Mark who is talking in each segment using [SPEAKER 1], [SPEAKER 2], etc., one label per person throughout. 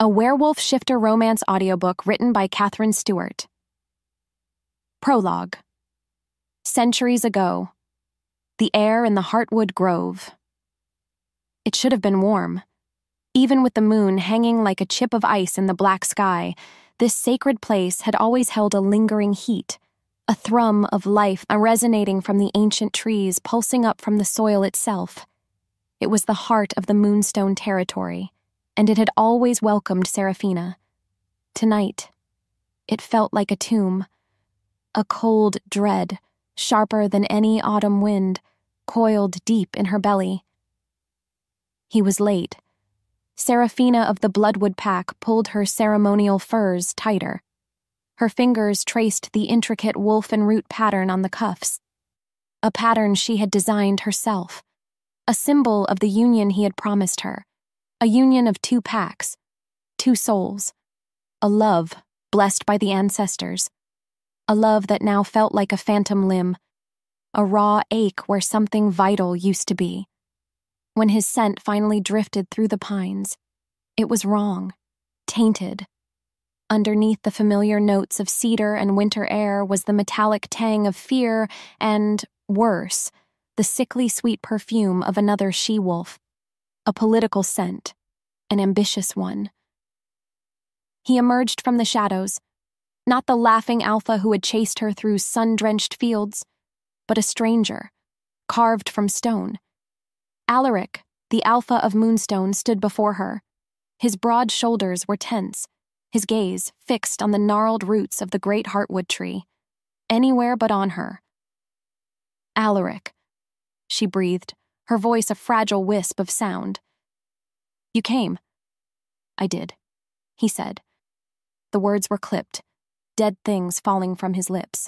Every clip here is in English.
[SPEAKER 1] a werewolf shifter romance audiobook written by Catherine Stewart. Prologue. Centuries ago. The air in the Heartwood Grove. It should have been warm. Even with the moon hanging like a chip of ice in the black sky, this sacred place had always held a lingering heat, a thrum of life resonating from the ancient trees pulsing up from the soil itself. It was the heart of the Moonstone territory, and it had always welcomed Seraphina. Tonight, it felt like a tomb. A cold dread, sharper than any autumn wind, coiled deep in her belly. He was late. Seraphina of the Bloodwood Pack pulled her ceremonial furs tighter. Her fingers traced the intricate wolf and root pattern on the cuffs, a pattern she had designed herself, a symbol of the union he had promised her, a union of two packs, two souls, a love blessed by the ancestors, a love that now felt like a phantom limb, a raw ache where something vital used to be. When his scent finally drifted through the pines, it was wrong, tainted. Underneath the familiar notes of cedar and winter air was the metallic tang of fear and, worse, the sickly sweet perfume of another she-wolf, a political scent, an ambitious one. He emerged from the shadows, not the laughing alpha who had chased her through sun-drenched fields, but a stranger, carved from stone. Alaric, the alpha of Moonstone, stood before her. His broad shoulders were tense, his gaze fixed on the gnarled roots of the great heartwood tree, anywhere but on her. Alaric, she breathed, her voice a fragile wisp of sound. You came. I did, he said. The words were clipped, dead things falling from his lips.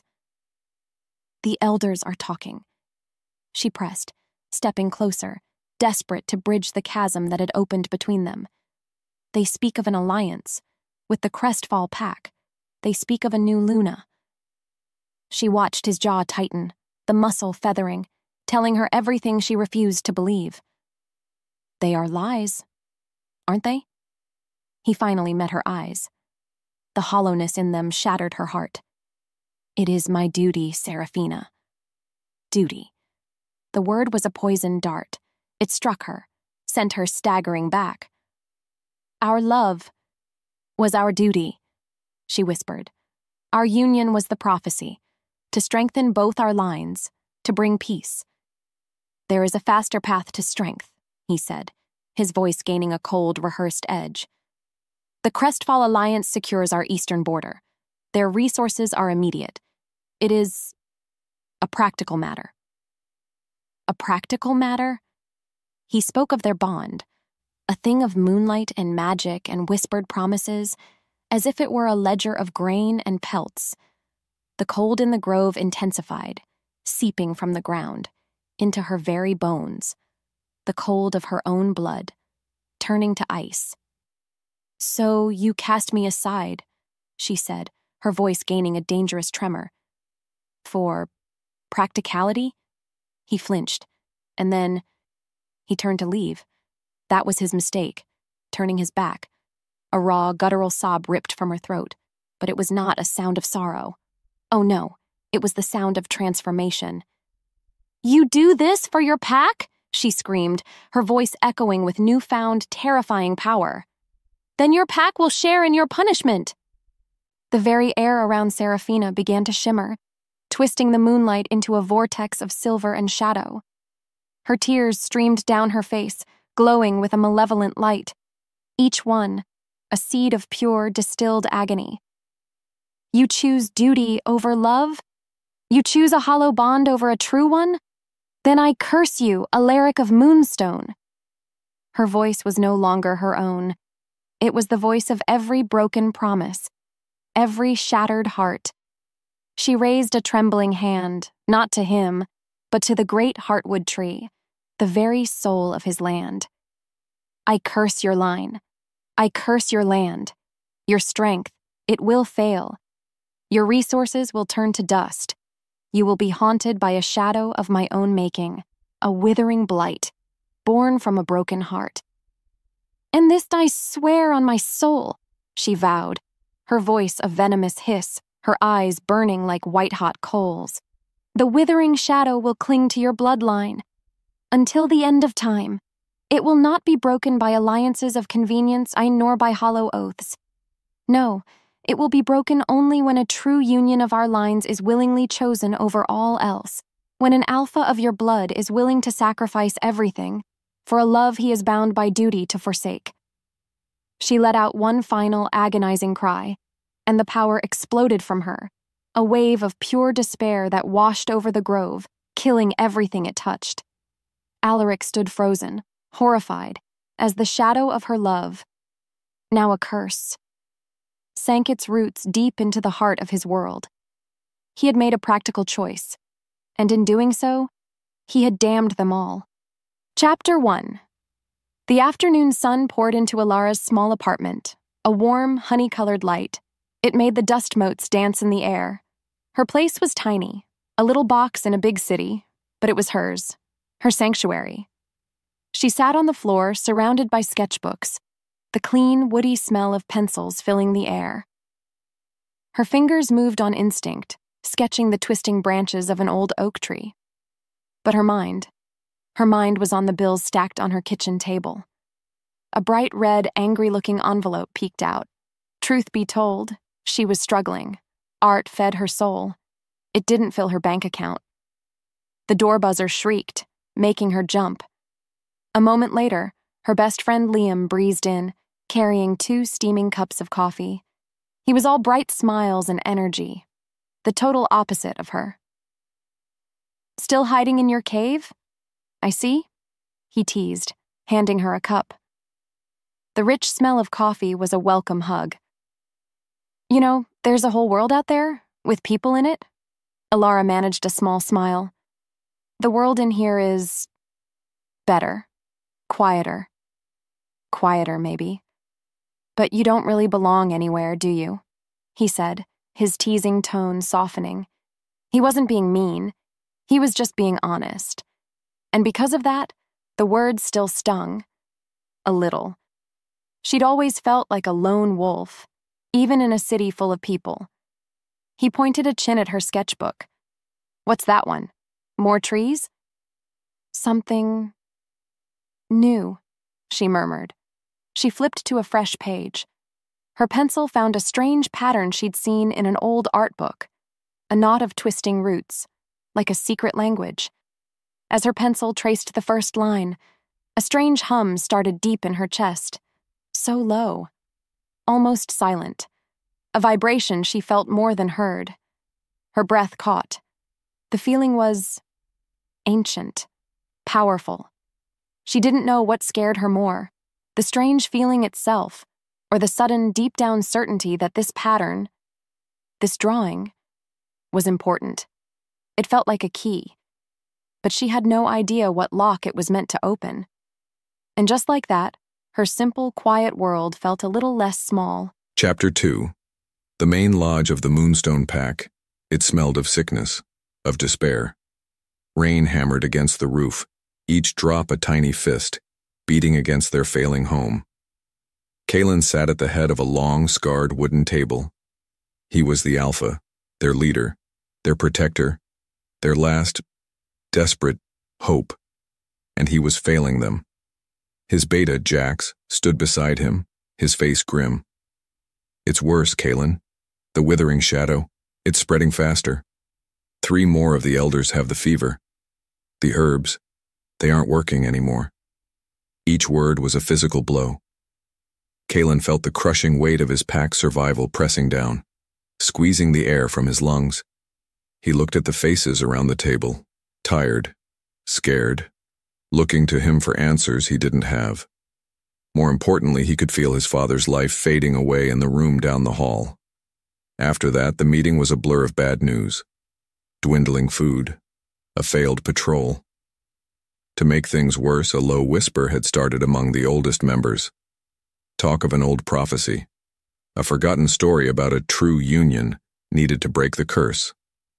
[SPEAKER 1] The elders are talking. She pressed, stepping closer, desperate to bridge the chasm that had opened between them. They speak of an alliance. With the Crestfall Pack, they speak of a new Luna. She watched his jaw tighten, the muscle feathering, telling her everything she refused to believe. They are lies, aren't they? He finally met her eyes. The hollowness in them shattered her heart. It is my duty, Seraphina. Duty. The word was a poisoned dart. It struck her, sent her staggering back. Our love was our duty, she whispered. Our union was the prophecy, to strengthen both our lines, to bring peace. There is a faster path to strength, he said, his voice gaining a cold, rehearsed edge. The Crestfall Alliance secures our eastern border. Their resources are immediate. It is a practical matter. A practical matter? He spoke of their bond, a thing of moonlight and magic and whispered promises, as if it were a ledger of grain and pelts. The cold in the grove intensified, seeping from the ground, into her very bones, the cold of her own blood, turning to ice. So you cast me aside, she said, her voice gaining a dangerous tremor. For practicality? He flinched, and then he turned to leave. That was his mistake, turning his back. A raw, guttural sob ripped from her throat, but it was not a sound of sorrow. Oh no, it was the sound of transformation. You do this for your pack? She screamed, her voice echoing with newfound, terrifying power. Then your pack will share in your punishment. The very air around Seraphina began to shimmer, twisting the moonlight into a vortex of silver and shadow. Her tears streamed down her face, glowing with a malevolent light, each one a seed of pure, distilled agony. You choose duty over love? You choose a hollow bond over a true one? Then I curse you, Alaric of Moonstone. Her voice was no longer her own. It was the voice of every broken promise, every shattered heart. She raised a trembling hand, not to him, but to the great heartwood tree, the very soul of his land. I curse your line. I curse your land. Your strength, it will fail. Your resources will turn to dust. You will be haunted by a shadow of my own making, a withering blight, born from a broken heart. "And this I swear on my soul," she vowed, her voice a venomous hiss, her eyes burning like white-hot coals. "The withering shadow will cling to your bloodline. Until the end of time, it will not be broken by alliances of convenience, nor by hollow oaths. No, it will be broken only when a true union of our lines is willingly chosen over all else, when an alpha of your blood is willing to sacrifice everything for a love he is bound by duty to forsake." She let out one final agonizing cry, and the power exploded from her, a wave of pure despair that washed over the grove, killing everything it touched. Alaric stood frozen, horrified, as the shadow of her love, now a curse, sank its roots deep into the heart of his world. He had made a practical choice, and in doing so, he had damned them all. Chapter 1. The afternoon sun poured into Alara's small apartment, a warm, honey-colored light. It made the dust motes dance in the air. Her place was tiny, a little box in a big city, but it was hers, her sanctuary. She sat on the floor, surrounded by sketchbooks, the clean, woody smell of pencils filling the air. Her fingers moved on instinct, sketching the twisting branches of an old oak tree. But her mind was on the bills stacked on her kitchen table. A bright red, angry-looking envelope peeked out. Truth be told, she was struggling. Art fed her soul. It didn't fill her bank account. The door buzzer shrieked, making her jump. A moment later, her best friend Liam breezed in, carrying 2 steaming cups of coffee. He was all bright smiles and energy, the total opposite of her. "Still hiding in your cave? I see," he teased, handing her a cup. The rich smell of coffee was a welcome hug. "You know, there's a whole world out there, with people in it." Alara managed a small smile. "The world in here is better, quieter. Quieter, maybe. But you don't really belong anywhere, do you?" he said, his teasing tone softening. He wasn't being mean. He was just being honest. And because of that, the words still stung. A little. She'd always felt like a lone wolf, even in a city full of people. He pointed a chin at her sketchbook. "What's that one? More trees?" "Something new," she murmured. She flipped to a fresh page. Her pencil found a strange pattern she'd seen in an old art book, a knot of twisting roots, like a secret language. As her pencil traced the first line, a strange hum started deep in her chest, so low, almost silent, a vibration she felt more than heard. Her breath caught. The feeling was ancient, powerful. She didn't know what scared her more, the strange feeling itself, or the sudden deep-down certainty that this pattern, this drawing, was important. It felt like a key, but she had no idea what lock it was meant to open. And just like that, her simple, quiet world felt a little less small.
[SPEAKER 2] Chapter 2. The main lodge of the Moonstone Pack. It smelled of sickness, of despair. Rain hammered against the roof, each drop a tiny fist, beating against their failing home. Kalen sat at the head of a long, scarred wooden table. He was the alpha, their leader, their protector, their last, desperate hope, and he was failing them. His beta, Jax, stood beside him, his face grim. "It's worse, Kalen. The withering shadow, it's spreading faster. 3 more of the elders have the fever. The herbs, they aren't working anymore." Each word was a physical blow. Kalen felt the crushing weight of his pack's survival pressing down, squeezing the air from his lungs. He looked at the faces around the table, tired, scared, looking to him for answers he didn't have. More importantly, he could feel his father's life fading away in the room down the hall. After that, the meeting was a blur of bad news. Dwindling food, a failed patrol. To make things worse, a low whisper had started among the oldest members. Talk of an old prophecy, a forgotten story about a true union needed to break the curse.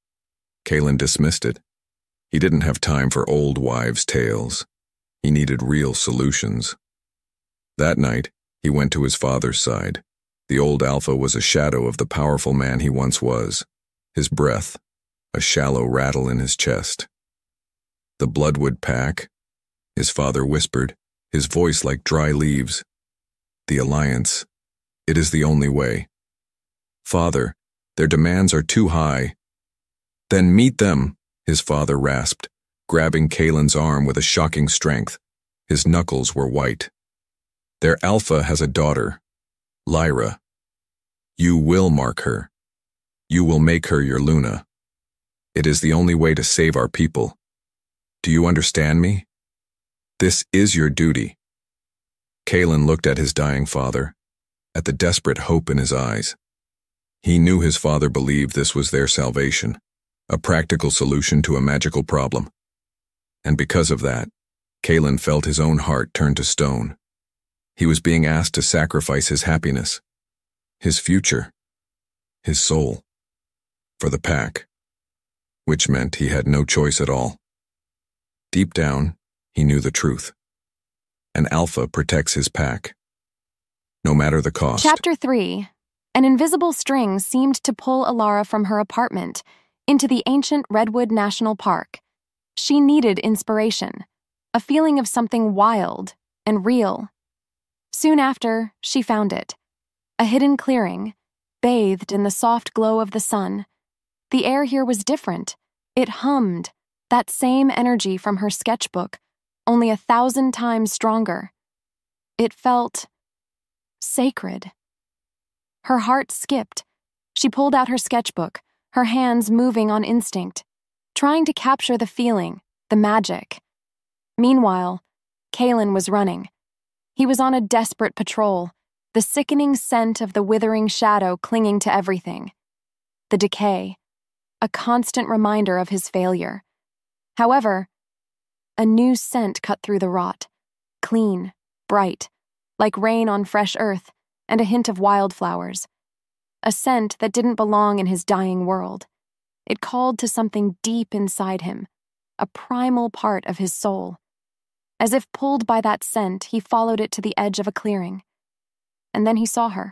[SPEAKER 2] Kalen dismissed it. He didn't have time for old wives' tales. He needed real solutions. That night, he went to his father's side. The old Alpha was a shadow of the powerful man he once was. His breath, a shallow rattle in his chest. "The Bloodwood Pack," his father whispered, his voice like dry leaves. "The Alliance. It is the only way." "Father, their demands are too high." "Then meet them," his father rasped, grabbing Kalen's arm with a shocking strength. His knuckles were white. "Their Alpha has a daughter, Lyra. You will mark her. You will make her your Luna. It is the only way to save our people. Do you understand me? This is your duty." Kalen looked at his dying father, at the desperate hope in his eyes. He knew his father believed this was their salvation, a practical solution to a magical problem. And because of that, Kalen felt his own heart turn to stone. He was being asked to sacrifice his happiness, his future, his soul, for the pack, which meant he had no choice at all. Deep down, he knew the truth. An Alpha protects his pack, no matter the cost.
[SPEAKER 1] Chapter 3. An invisible string seemed to pull Alara from her apartment into the ancient Redwood National Park. She needed inspiration, a feeling of something wild and real. Soon after, she found it. A hidden clearing, bathed in the soft glow of the sun. The air here was different. It hummed, that same energy from her sketchbook, only 1,000 times stronger. It felt sacred. Her heart skipped. She pulled out her sketchbook, her hands moving on instinct, trying to capture the feeling, the magic. Meanwhile, Kalen was running. He was on a desperate patrol, the sickening scent of the withering shadow clinging to everything. The decay, a constant reminder of his failure. However, a new scent cut through the rot, clean, bright, like rain on fresh earth, and a hint of wildflowers. A scent that didn't belong in his dying world. It called to something deep inside him, a primal part of his soul. As if pulled by that scent, he followed it to the edge of a clearing. And then he saw her.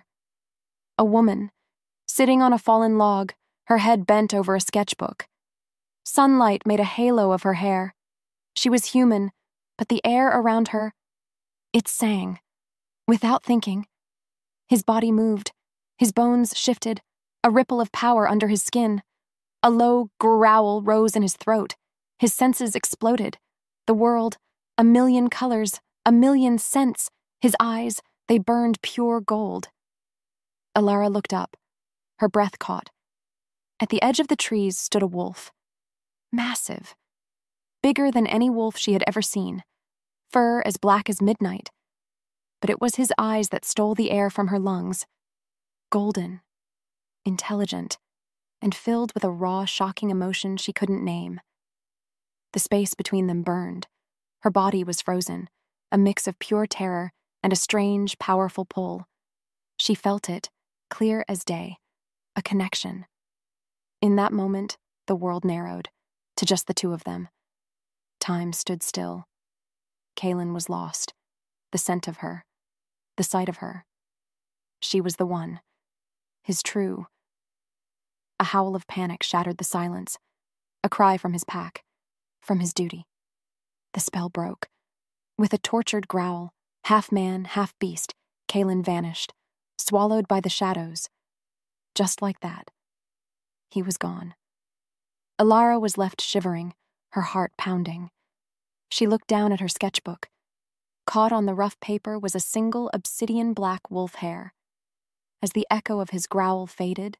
[SPEAKER 1] A woman, sitting on a fallen log, her head bent over a sketchbook. Sunlight made a halo of her hair. She was human, but the air around her, it sang. Without thinking. His body moved. His bones shifted, a ripple of power under his skin. A low growl rose in his throat. His senses exploded. The world, a million colors, a million scents. His eyes, they burned pure gold. Alara looked up. Her breath caught. At the edge of the trees stood a wolf. Massive. Bigger than any wolf she had ever seen. Fur as black as midnight. But it was his eyes that stole the air from her lungs. Golden. Intelligent. And filled with a raw, shocking emotion she couldn't name. The space between them burned. Her body was frozen, a mix of pure terror and a strange, powerful pull. She felt it, clear as day, a connection. In that moment, the world narrowed, to just the two of them. Time stood still. Kalen was lost. The scent of her, the sight of her. She was the one. His true. A howl of panic shattered the silence, a cry from his pack, from his duty. The spell broke. With a tortured growl, half man, half beast, Kalen vanished, swallowed by the shadows. Just like that. He was gone. Alara was left shivering, her heart pounding. She looked down at her sketchbook. Caught on the rough paper was a single obsidian black wolf hair. As the echo of his growl faded,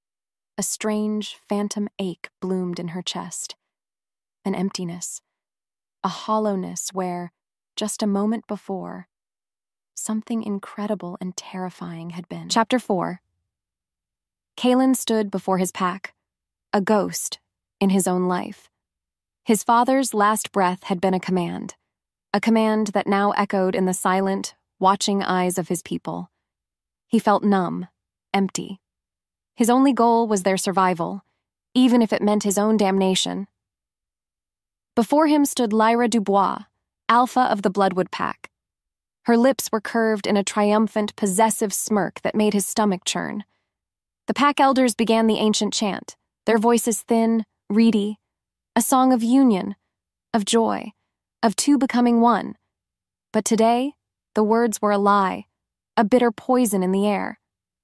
[SPEAKER 1] a strange, phantom ache bloomed in her chest. An emptiness. A hollowness where, just a moment before, something incredible and terrifying had been. Chapter 4. Kalen stood before his pack, a ghost in his own life. His father's last breath had been a command that now echoed in the silent, watching eyes of his people. He felt numb, empty. His only goal was their survival, even if it meant his own damnation. Before him stood Lyra Dubois, Alpha of the Bloodwood Pack. Her lips were curved in a triumphant, possessive smirk that made his stomach churn. The pack elders began the ancient chant, their voices thin, reedy, a song of union, of joy, of two becoming one. But today, the words were a lie, a bitter poison in the air.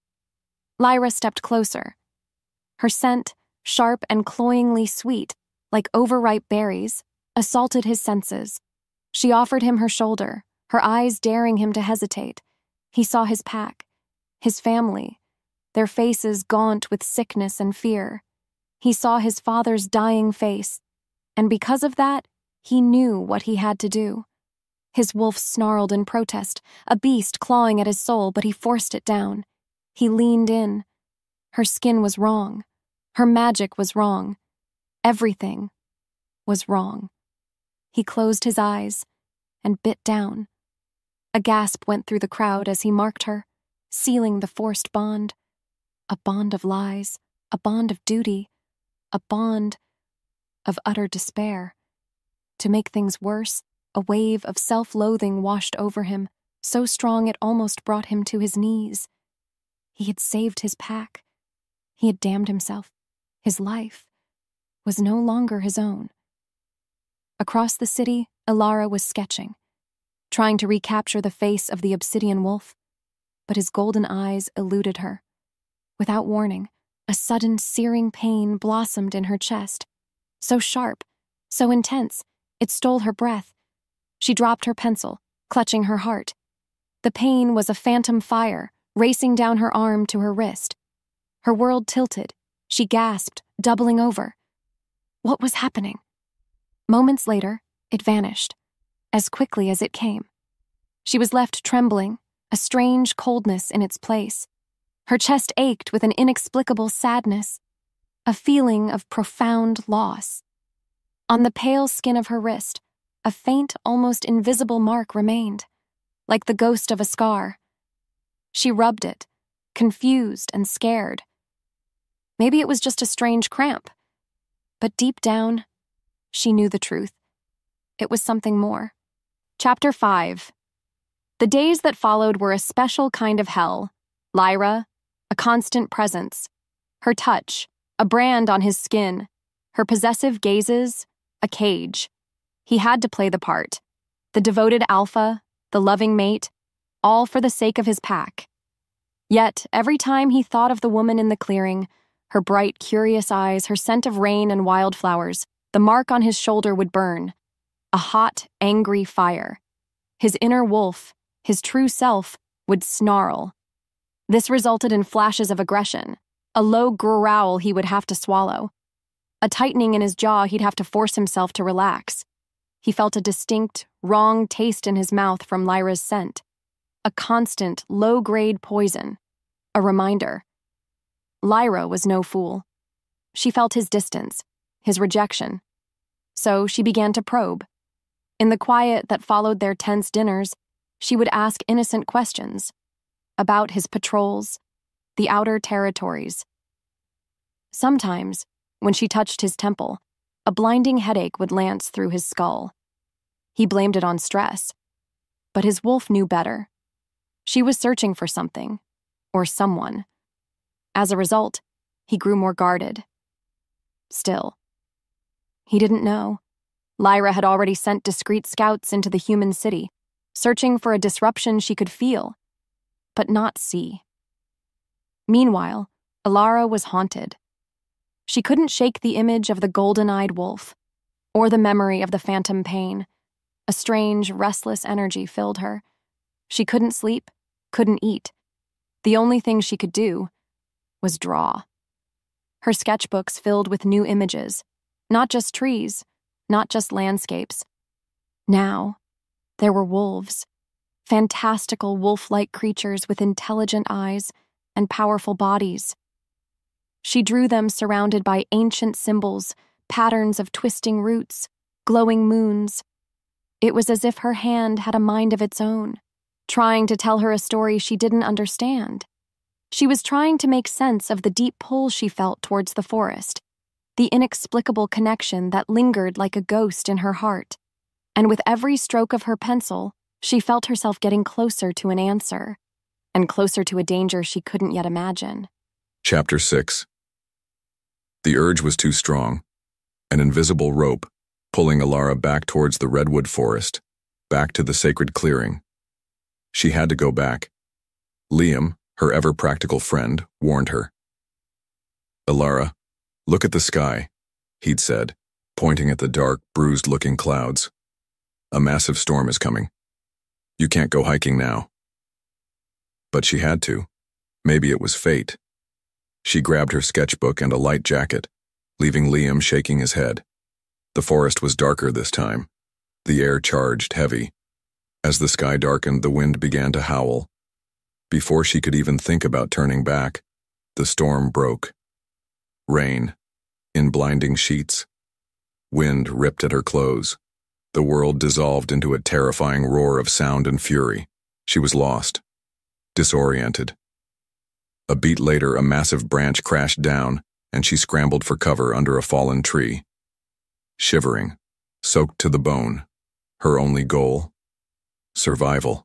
[SPEAKER 1] Lyra stepped closer. Her scent, sharp and cloyingly sweet, like overripe berries, assaulted his senses. She offered him her shoulder, her eyes daring him to hesitate. He saw his pack, his family, their faces gaunt with sickness and fear. He saw his father's dying face, and because of that, he knew what he had to do. His wolf snarled in protest, a beast clawing at his soul, but he forced it down. He leaned in. Her skin was wrong. Her magic was wrong. Everything was wrong. He closed his eyes and bit down. A gasp went through the crowd as he marked her, sealing the forced bond. A bond of lies, a bond of duty, a bond of utter despair. To make things worse, a wave of self-loathing washed over him, so strong it almost brought him to his knees. He had saved his pack. He had damned himself. His life was no longer his own. Across the city, Elara was sketching, trying to recapture the face of the obsidian wolf, but his golden eyes eluded her. Without warning, a sudden searing pain blossomed in her chest, so sharp, so intense, it stole her breath. She dropped her pencil, clutching her heart. The pain was a phantom fire, racing down her arm to her wrist. Her world tilted. She gasped, doubling over. What was happening? Moments later, it vanished, as quickly as it came. She was left trembling, a strange coldness in its place. Her chest ached with an inexplicable sadness, a feeling of profound loss. On the pale skin of her wrist, a faint, almost invisible mark remained, like the ghost of a scar. She rubbed it, confused and scared. Maybe it was just a strange cramp. But deep down, she knew the truth. It was something more. Chapter 5. The days that followed were a special kind of hell. Lyra, a constant presence. Her touch, a brand on his skin. Her possessive gazes, a cage. He had to play the part. The devoted alpha, the loving mate, all for the sake of his pack. Yet, every time he thought of the woman in the clearing, her bright, curious eyes, her scent of rain and wildflowers, the mark on his shoulder would burn. A hot, angry fire. His inner wolf, his true self, would snarl. This resulted in flashes of aggression, a low growl he would have to swallow. A tightening in his jaw he'd have to force himself to relax. He felt a distinct, wrong taste in his mouth from Lyra's scent. A constant, low-grade poison. A reminder. Lyra was no fool. She felt his distance, his rejection. So she began to probe. In the quiet that followed their tense dinners, she would ask innocent questions about his patrols, the outer territories. Sometimes, when she touched his temple, a blinding headache would lance through his skull. He blamed it on stress, but his wolf knew better. She was searching for something, or someone. As a result, he grew more guarded. Still, he didn't know. Lyra had already sent discreet scouts into the human city, searching for a disruption she could feel, but not see. Meanwhile, Elara was haunted. She couldn't shake the image of the golden-eyed wolf, or the memory of the phantom pain. A strange, restless energy filled her. She couldn't sleep, couldn't eat. The only thing she could do was draw. Her sketchbooks filled with new images, not just trees, not just landscapes. Now, there were wolves, fantastical wolf-like creatures with intelligent eyes and powerful bodies. She drew them surrounded by ancient symbols, patterns of twisting roots, glowing moons. It was as if her hand had a mind of its own, trying to tell her a story she didn't understand. She was trying to make sense of the deep pull she felt towards the forest, the inexplicable connection that lingered like a ghost in her heart. And with every stroke of her pencil, She felt herself getting closer to an answer, and closer to a danger she couldn't yet imagine.
[SPEAKER 2] Chapter 6. The urge was too strong. An invisible rope, pulling Alara back towards the redwood forest, back to the sacred clearing. She had to go back. Liam, her ever-practical friend, warned her. "Alara, look at the sky," he'd said, pointing at the dark, bruised-looking clouds. "A massive storm is coming. You can't go hiking now." But she had to. Maybe it was fate. She grabbed her sketchbook and a light jacket, leaving Liam shaking his head. The forest was darker this time, the air charged heavy. As the sky darkened, the wind began to howl. Before she could even think about turning back, the storm broke. Rain, in blinding sheets. Wind ripped at her clothes. The world dissolved into a terrifying roar of sound and fury. She was lost, disoriented. A beat later, a massive branch crashed down, and she scrambled for cover under a fallen tree. Shivering, soaked to the bone, her only goal: survival.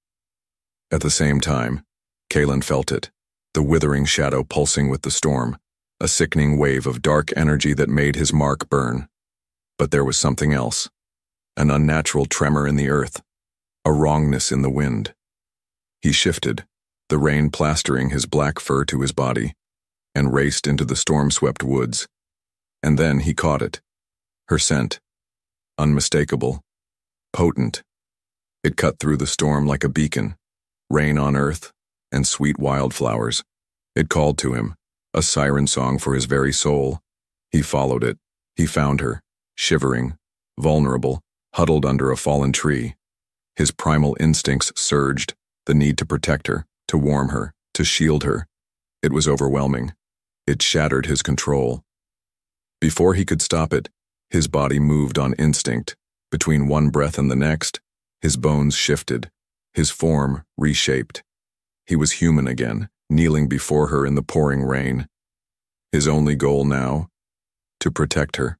[SPEAKER 2] At the same time, Kalen felt it, the withering shadow pulsing with the storm, a sickening wave of dark energy that made his mark burn. But there was something else, an unnatural tremor in the earth, a wrongness in the wind. He shifted, the rain plastering his black fur to his body, and raced into the storm-swept woods. And then he caught it, her scent, unmistakable, potent. It cut through the storm like a beacon, rain on earth and sweet wildflowers. It called to him, a siren song for his very soul. He followed it. He found her, shivering, vulnerable, huddled under a fallen tree. His primal instincts surged, the need to protect her, to warm her, to shield her. It was overwhelming. It shattered his control. Before he could stop it, his body moved on instinct. Between one breath and the next, his bones shifted, his form reshaped. He was human again, kneeling before her in the pouring rain. His only goal now, to protect her.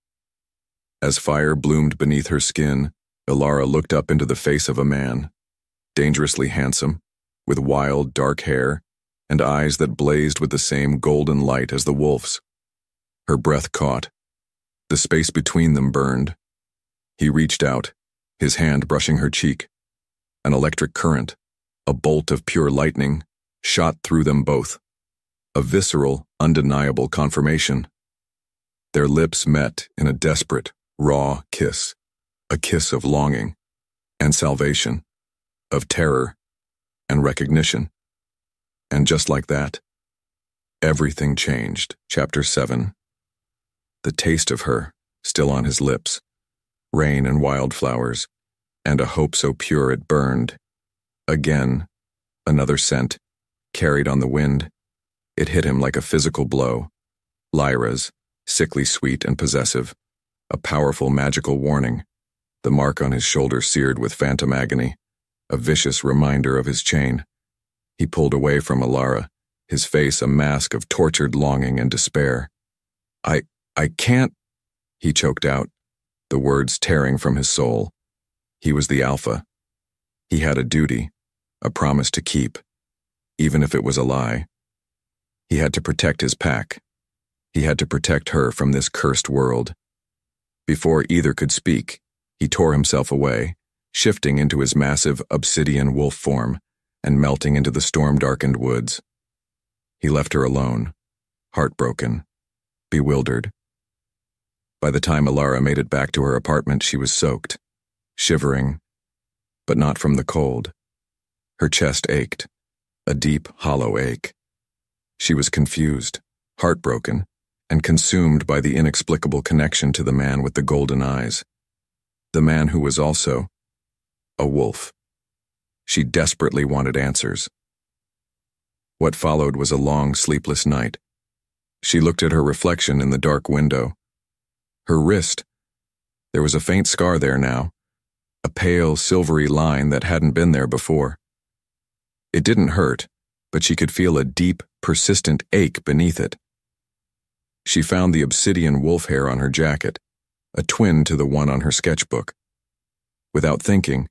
[SPEAKER 2] As fire bloomed beneath her skin, Alara looked up into the face of a man, dangerously handsome, with wild, dark hair and eyes that blazed with the same golden light as the wolf's. Her breath caught. The space between them burned. He reached out, his hand brushing her cheek. An electric current, a bolt of pure lightning, shot through them both. A visceral, undeniable confirmation. Their lips met in a desperate, raw kiss, a kiss of longing and salvation, of terror and recognition. And just like that, everything changed. Chapter 7. The taste of her, still on his lips, rain and wildflowers, and a hope so pure it burned. Again, another scent, carried on the wind. It hit him like a physical blow. Lyra's, sickly sweet and possessive, a powerful magical warning, the mark on his shoulder seared with phantom agony, a vicious reminder of his chain. He pulled away from Alara, his face a mask of tortured longing and despair. I can't, he choked out, the words tearing from his soul. He was the alpha. He had a duty, a promise to keep, even if it was a lie. He had to protect his pack. He had to protect her from this cursed world. Before either could speak, he tore himself away, shifting into his massive obsidian wolf form and melting into the storm-darkened woods. He left her alone, heartbroken, bewildered. By the time Alara made it back to her apartment, she was soaked, shivering, but not from the cold. Her chest ached, a deep, hollow ache. She was confused, heartbroken, and consumed by the inexplicable connection to the man with the golden eyes. The man who was also a wolf. She desperately wanted answers. What followed was a long, sleepless night. She looked at her reflection in the dark window. Her wrist. There was a faint scar there now, a pale, silvery line that hadn't been there before. It didn't hurt, but she could feel a deep, persistent ache beneath it. She found the obsidian wolf hair on her jacket, a twin to the one on her sketchbook. Without thinking,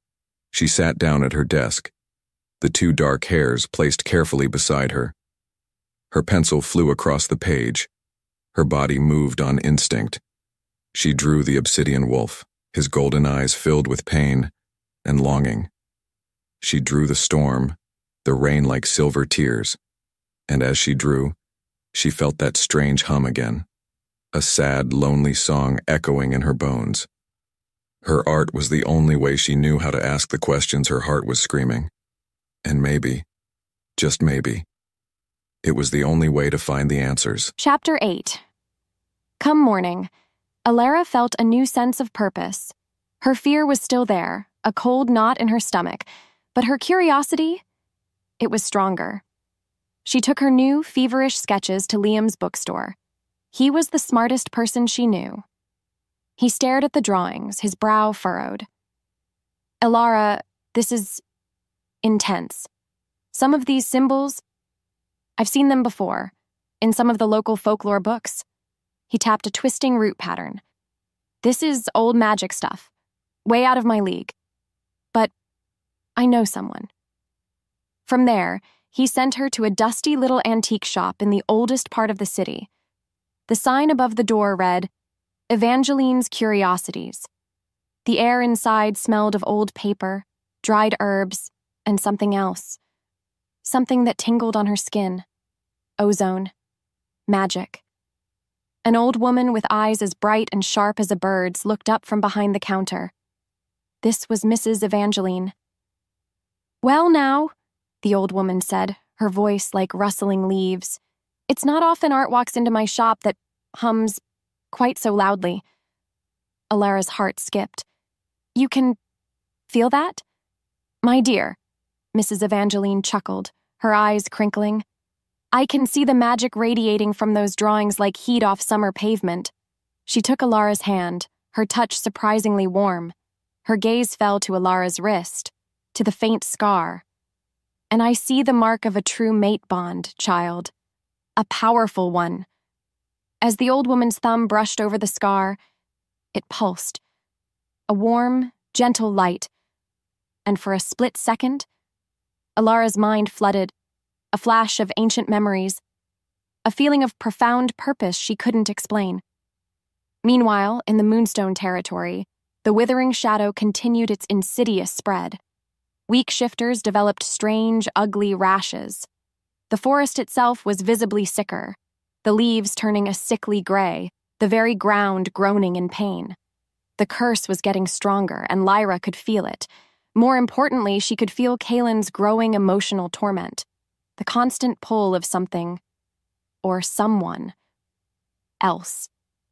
[SPEAKER 2] She sat down at her desk, the two dark hairs placed carefully beside her. Her pencil flew across the page. Her body moved on instinct. She drew the obsidian wolf, his golden eyes filled with pain and longing. She drew the storm, the rain like silver tears, and as she drew, she felt that strange hum again, a sad, lonely song echoing in her bones. Her art was the only way she knew how to ask the questions her heart was screaming. And maybe, just maybe, it was the only way to find the answers.
[SPEAKER 1] Chapter 8. Come morning, Alara felt a new sense of purpose. Her fear was still there, a cold knot in her stomach, but her curiosity, it was stronger. She took her new, feverish sketches to Liam's bookstore. He was the smartest person she knew. He stared at the drawings, his brow furrowed. Alara, this is intense. Some of these symbols, I've seen them before, in some of the local folklore books. He tapped a twisting root pattern. This is old magic stuff, way out of my league. But I know someone. From there, he sent her to a dusty little antique shop in the oldest part of the city. The sign above the door read, Evangeline's Curiosities. The air inside smelled of old paper, dried herbs, and something else. Something that tingled on her skin. Ozone. Magic. An old woman with eyes as bright and sharp as a bird's looked up from behind the counter. This was Mrs. Evangeline. Well now, the old woman said, her voice like rustling leaves. It's not often art walks into my shop that hums quite so loudly. Alara's heart skipped. You can feel that? My dear, Mrs. Evangeline chuckled, her eyes crinkling. I can see the magic radiating from those drawings like heat off summer pavement. She took Alara's hand, her touch surprisingly warm. Her gaze fell to Alara's wrist, to the faint scar. And I see the mark of a true mate bond, child. A powerful one. As the old woman's thumb brushed over the scar, it pulsed. A warm, gentle light. And for a split second, Alara's mind flooded, a flash of ancient memories, a feeling of profound purpose she couldn't explain. Meanwhile, in the Moonstone territory, the withering shadow continued its insidious spread. Weak shifters developed strange, ugly rashes. The forest itself was visibly sicker, the leaves turning a sickly gray, the very ground groaning in pain. The curse was getting stronger, and Lyra could feel it. More importantly, she could feel Kaylin's growing emotional torment, the constant pull of something, or someone, else.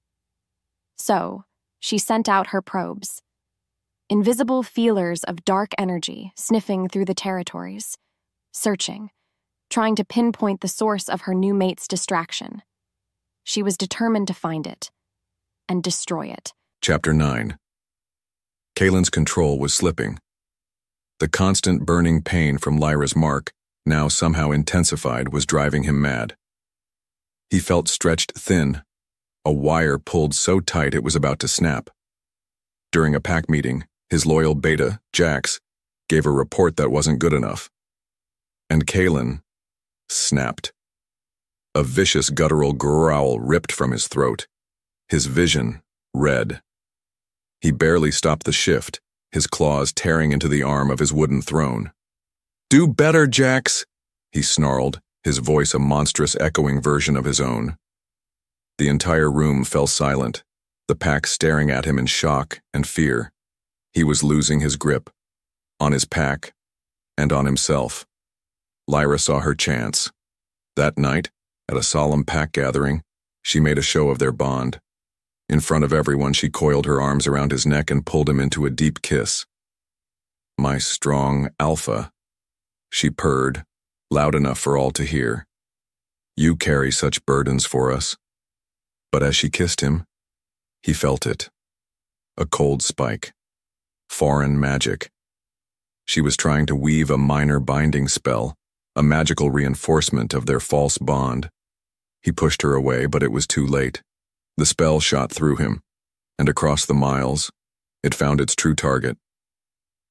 [SPEAKER 1] So, she sent out her probes. Invisible feelers of dark energy sniffing through the territories, searching, trying to pinpoint the source of her new mate's distraction. She was determined to find it and destroy it.
[SPEAKER 2] Chapter 9. Kaylin's control was slipping. The constant burning pain from Lyra's mark, now somehow intensified, was driving him mad. He felt stretched thin, a wire pulled so tight it was about to snap. During a pack meeting, his loyal beta, Jax, gave a report that wasn't good enough. And Kaylin snapped. A vicious guttural growl ripped from his throat. His vision, red. He barely stopped the shift, his claws tearing into the arm of his wooden throne. "Do better, Jax," he snarled, his voice a monstrous echoing version of his own. The entire room fell silent, the pack staring at him in shock and fear. He was losing his grip, on his pack, and on himself. Lyra saw her chance. That night, at a solemn pack gathering, she made a show of their bond. In front of everyone, she coiled her arms around his neck and pulled him into a deep kiss. "My strong alpha," she purred, loud enough for all to hear. "You carry such burdens for us." But as she kissed him, he felt it. A cold spike. Foreign magic. She was trying to weave a minor binding spell, a magical reinforcement of their false bond. He pushed her away, but it was too late. The spell shot through him, and across the miles, it found its true target.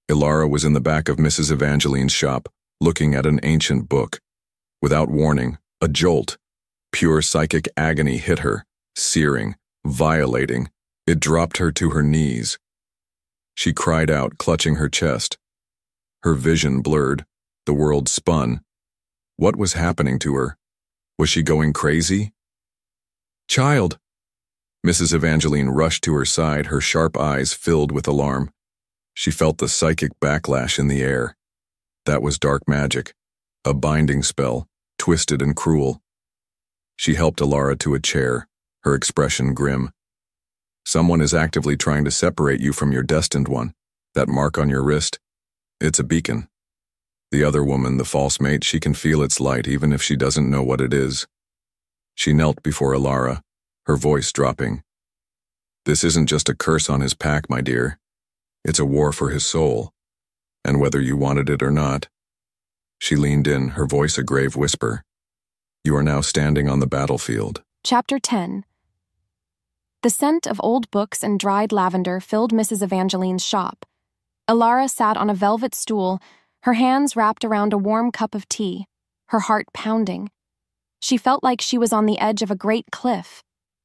[SPEAKER 2] Ilara was in the back of Mrs. Evangeline's shop, looking at an ancient book. Without warning, a jolt. Pure psychic agony hit her, searing, violating. It dropped her to her knees. She cried out, clutching her chest. Her vision blurred. The world spun. What was happening to her? Was she going crazy? "Child!" Mrs. Evangeline rushed to her side, her sharp eyes filled with alarm. She felt the psychic backlash in the air. That was dark magic, a binding spell, twisted and cruel. She helped Ilara to a chair, her expression grim. "Someone is actively trying to separate you from your destined one. That mark on your wrist, it's a beacon. The other woman, the false mate, she can feel its light even if she doesn't know what it is." She knelt before Ilara, her voice dropping. "This isn't just a curse on his pack, my dear. It's a war for his soul. And whether you wanted it or not." She leaned in, her voice a grave whisper. "You are now standing on the battlefield."
[SPEAKER 1] Chapter 10. The scent of old books and dried lavender filled Mrs. Evangeline's shop. Ilara sat on a velvet stool, her hands wrapped around a warm cup of tea, her heart pounding. She felt like she was on the edge of a great cliff.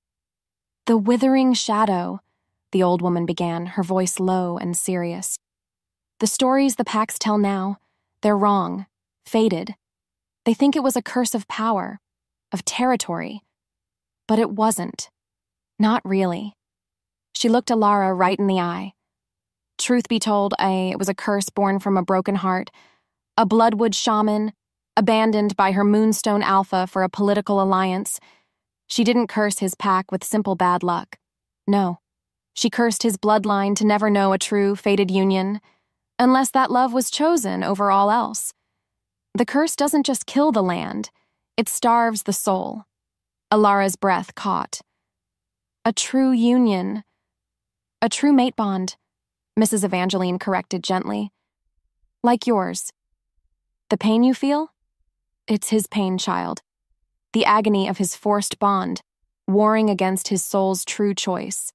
[SPEAKER 1] "The withering shadow," the old woman began, her voice low and serious. "The stories the packs tell now, they're wrong, faded. They think it was a curse of power, of territory. But it wasn't. Not really." She looked Ilara right in the eye. "Truth be told, it was a curse born from a broken heart. A Bloodwood shaman, abandoned by her Moonstone Alpha for a political alliance. She didn't curse his pack with simple bad luck. No. She cursed his bloodline to never know a true, fated union, unless that love was chosen over all else. The curse doesn't just kill the land, it starves the soul." Ilara's breath caught. "A true union. A true mate bond," Mrs. Evangeline corrected gently. "Like yours. The pain you feel? It's his pain, child. The agony of his forced bond, warring against his soul's true choice."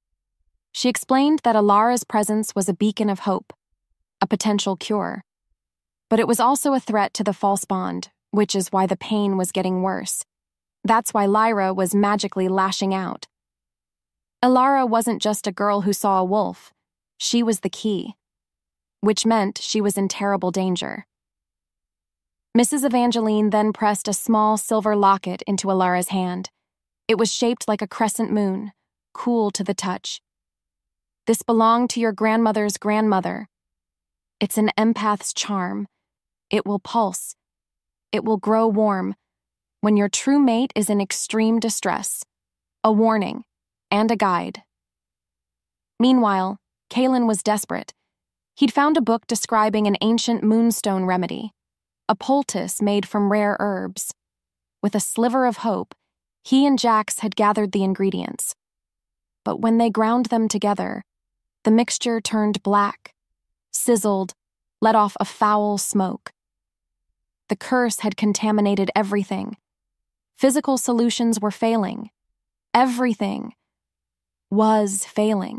[SPEAKER 1] She explained that Ilara's presence was a beacon of hope, a potential cure. But it was also a threat to the false bond, which is why the pain was getting worse. That's why Lyra was magically lashing out. Ilara wasn't just a girl who saw a wolf. She was the key, which meant she was in terrible danger. Mrs. Evangeline then pressed a small silver locket into Ilara's hand. It was shaped like a crescent moon, cool to the touch. "This belonged to your grandmother's grandmother. It's an empath's charm. It will pulse. It will grow warm when your true mate is in extreme distress. A warning and a guide." Meanwhile, Kalen was desperate. He'd found a book describing an ancient moonstone remedy, a poultice made from rare herbs. With a sliver of hope, he and Jax had gathered the ingredients. But when they ground them together, the mixture turned black, sizzled, let off a foul smoke. The curse had contaminated everything. Physical solutions were failing. Everything was failing.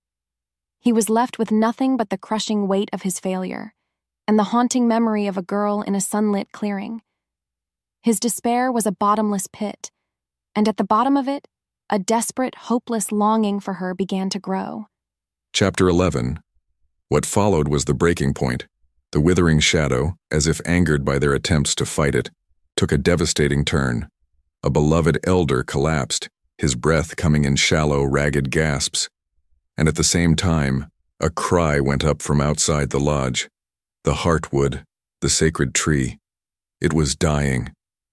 [SPEAKER 1] He was left with nothing but the crushing weight of his failure, and the haunting memory of a girl in a sunlit clearing. His despair was a bottomless pit, and at the bottom of it, a desperate, hopeless longing for her began to grow.
[SPEAKER 2] Chapter 11. What followed was the breaking point. The withering shadow, as if angered by their attempts to fight it, took a devastating turn. A beloved elder collapsed, his breath coming in shallow, ragged gasps. And at the same time, a cry went up from outside the lodge. The heartwood, the sacred tree, it was dying.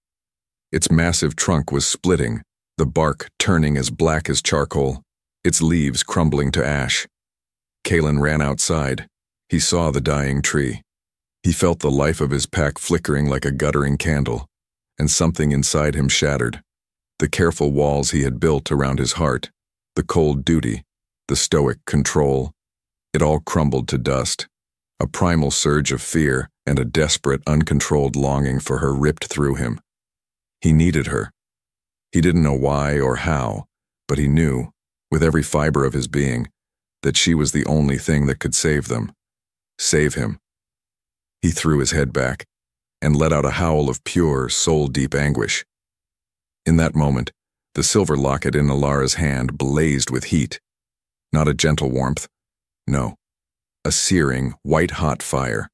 [SPEAKER 2] Its massive trunk was splitting, the bark turning as black as charcoal, its leaves crumbling to ash. Kalen ran outside. He saw the dying tree. He felt the life of his pack flickering like a guttering candle, and something inside him shattered. The careful walls he had built around his heart, the cold duty, the stoic control, it all crumbled to dust. A primal surge of fear and a desperate, uncontrolled longing for her ripped through him. He needed her. He didn't know why or how, but he knew, with every fiber of his being, that she was the only thing that could save them. Save him. He threw his head back and let out a howl of pure, soul-deep anguish. In that moment, the silver locket in Alara's hand blazed with heat. Not a gentle warmth. No, a searing, white-hot fire.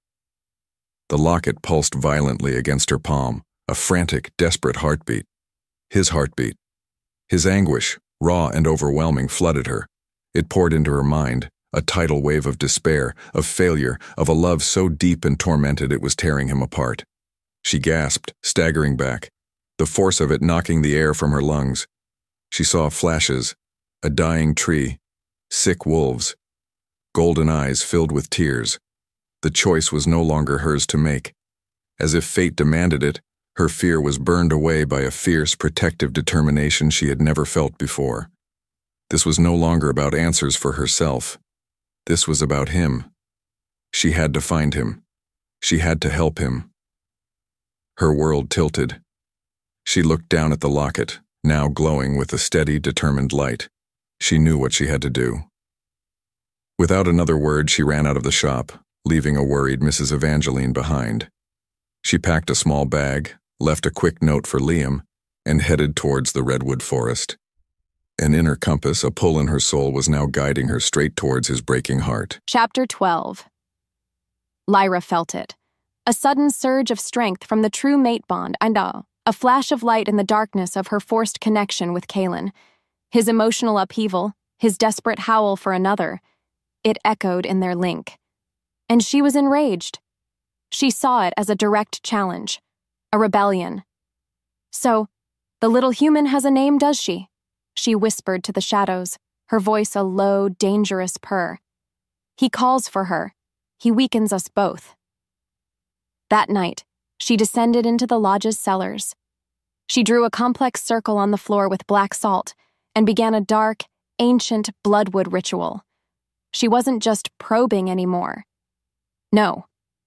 [SPEAKER 2] The locket pulsed violently against her palm, a frantic, desperate heartbeat. His heartbeat. His anguish, raw and overwhelming, flooded her. It poured into her mind, a tidal wave of despair, of failure, of a love so deep and tormented it was tearing him apart. She gasped, staggering back, the force of it knocking the air from her lungs. She saw flashes, a dying tree, sick wolves, golden eyes filled with tears. The choice was no longer hers to make. As if fate demanded it, her fear was burned away by a fierce, protective determination she had never felt before. This was no longer about answers for herself. This was about him. She had to find him. She had to help him. Her world tilted. She looked down at the locket, now glowing with a steady, determined light. She knew what she had to do. Without another word, she ran out of the shop, leaving a worried Mrs. Evangeline behind. She packed a small bag, left a quick note for Liam, and headed towards the redwood forest. An inner compass, a pull in her soul, was now guiding her straight towards his breaking heart.
[SPEAKER 1] Chapter 12. Lyra felt it. A sudden surge of strength from the true mate bond and a flash of light in the darkness of her forced connection with Kalen. His emotional upheaval, his desperate howl for another, it echoed in their link. And she was enraged. She saw it as a direct challenge, a rebellion. So, the little human has a name, does she? She whispered to the shadows, her voice a low, dangerous purr. He calls for her. He weakens us both. That night, she descended into the lodge's cellars. She drew a complex circle on the floor with black salt and began a dark, ancient bloodwood ritual. She wasn't just probing anymore. No.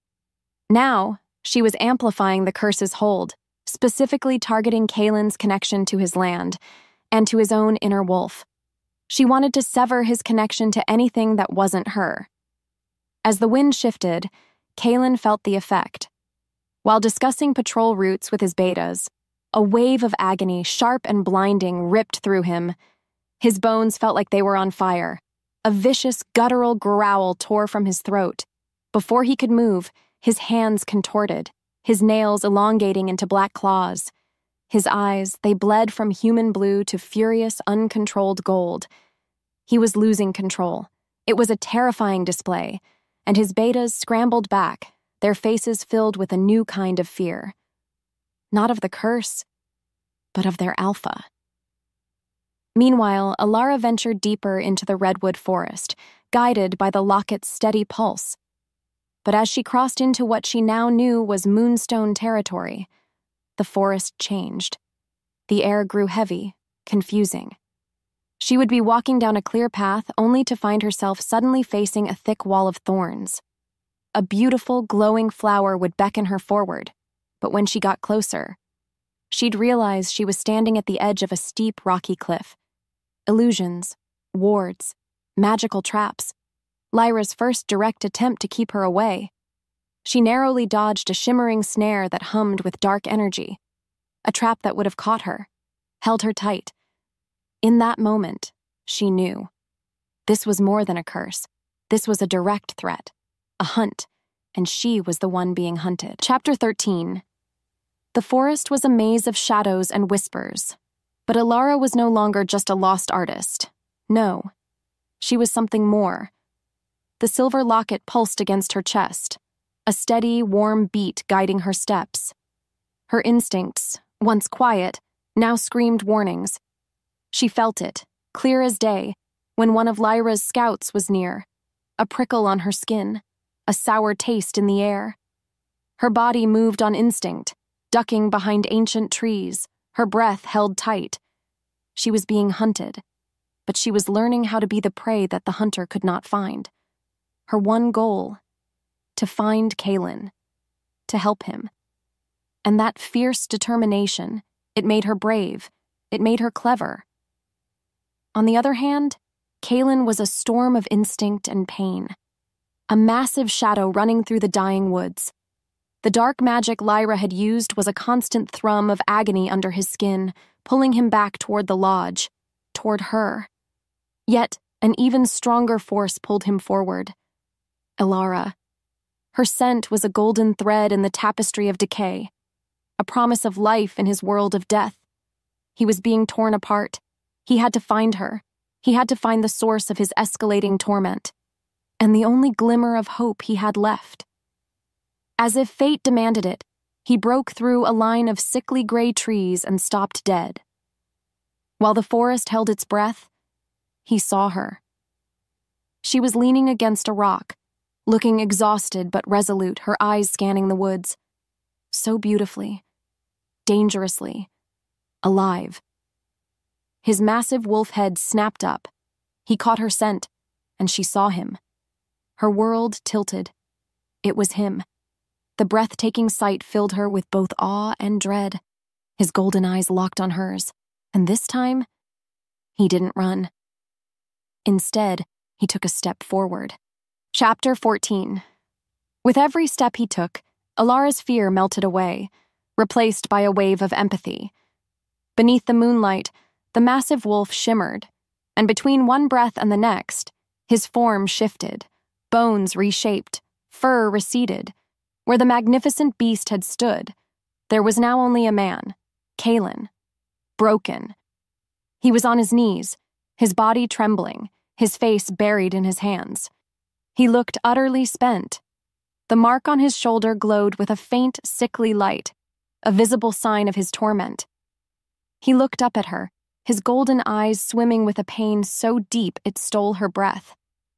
[SPEAKER 1] Now, she was amplifying the curse's hold, specifically targeting Kalen's connection to his land and to his own inner wolf. She wanted to sever his connection to anything that wasn't her. As the wind shifted, Kalen felt the effect. While discussing patrol routes with his betas, a wave of agony, sharp and blinding, ripped through him. His bones felt like they were on fire. A vicious, guttural growl tore from his throat. Before he could move, his hands contorted, his nails elongating into black claws. His eyes, they bled from human blue to furious, uncontrolled gold. He was losing control. It was a terrifying display, and his betas scrambled back, their faces filled with a new kind of fear. Not of the curse, but of their alpha. Meanwhile, Alara ventured deeper into the redwood forest, guided by the locket's steady pulse. But as she crossed into what she now knew was Moonstone territory, the forest changed. The air grew heavy, confusing. She would be walking down a clear path only to find herself suddenly facing a thick wall of thorns. A beautiful, glowing flower would beckon her forward, but when she got closer, she'd realize she was standing at the edge of a steep, rocky cliff. Illusions, wards, magical traps. Lyra's first direct attempt to keep her away. She narrowly dodged a shimmering snare that hummed with dark energy. A trap that would have caught her, held her tight. In that moment, she knew. This was more than a curse. This was a direct threat. A hunt, and she was the one being hunted. Chapter 13. The forest was a maze of shadows and whispers, but Alara was no longer just a lost artist. No, she was something more. The silver locket pulsed against her chest, a steady, warm beat guiding her steps. Her instincts, once quiet, now screamed warnings. She felt it, clear as day, when one of Lyra's scouts was near, a prickle on her skin, a sour taste in the air. Her body moved on instinct, ducking behind ancient trees, her breath held tight. She was being hunted, but she was learning how to be the prey that the hunter could not find. Her one goal, to find Kalen, to help him. And that fierce determination, it made her brave, it made her clever. On the other hand, Kalen was a storm of instinct and pain. a massive shadow running through the dying woods. The dark magic Lyra had used was a constant thrum of agony under his skin, pulling him back toward the lodge, toward her. Yet, an even stronger force pulled him forward. Elara. Her scent was a golden thread in the tapestry of decay, a promise of life in his world of death. He was being torn apart. He had to find her. He had to find the source of his escalating torment, and the only glimmer of hope he had left. As if fate demanded it, he broke through a line of sickly gray trees and stopped dead. While the forest held its breath, he saw her. She was leaning against a rock, looking exhausted but resolute, her eyes scanning the woods. So beautifully, dangerously, alive. His massive wolf head snapped up. He caught her scent, and she saw him. Her world tilted. It was him. The breathtaking sight filled her with both awe and dread. His golden eyes locked on hers, and this time, he didn't run. Instead, he took a step forward. Chapter 14. With every step he took, Alara's fear melted away, replaced by a wave of empathy. Beneath the moonlight, the massive wolf shimmered, and between one breath and the next, his form shifted, bones reshaped, fur receded. Where the magnificent beast had stood, there was now only a man, Kalen, broken. He was on his knees, his body trembling, his face buried in his hands. He looked utterly spent. The mark on his shoulder glowed with a faint, sickly light, a visible sign of his torment. He looked up at her, his golden eyes swimming with a pain so deep it stole her breath.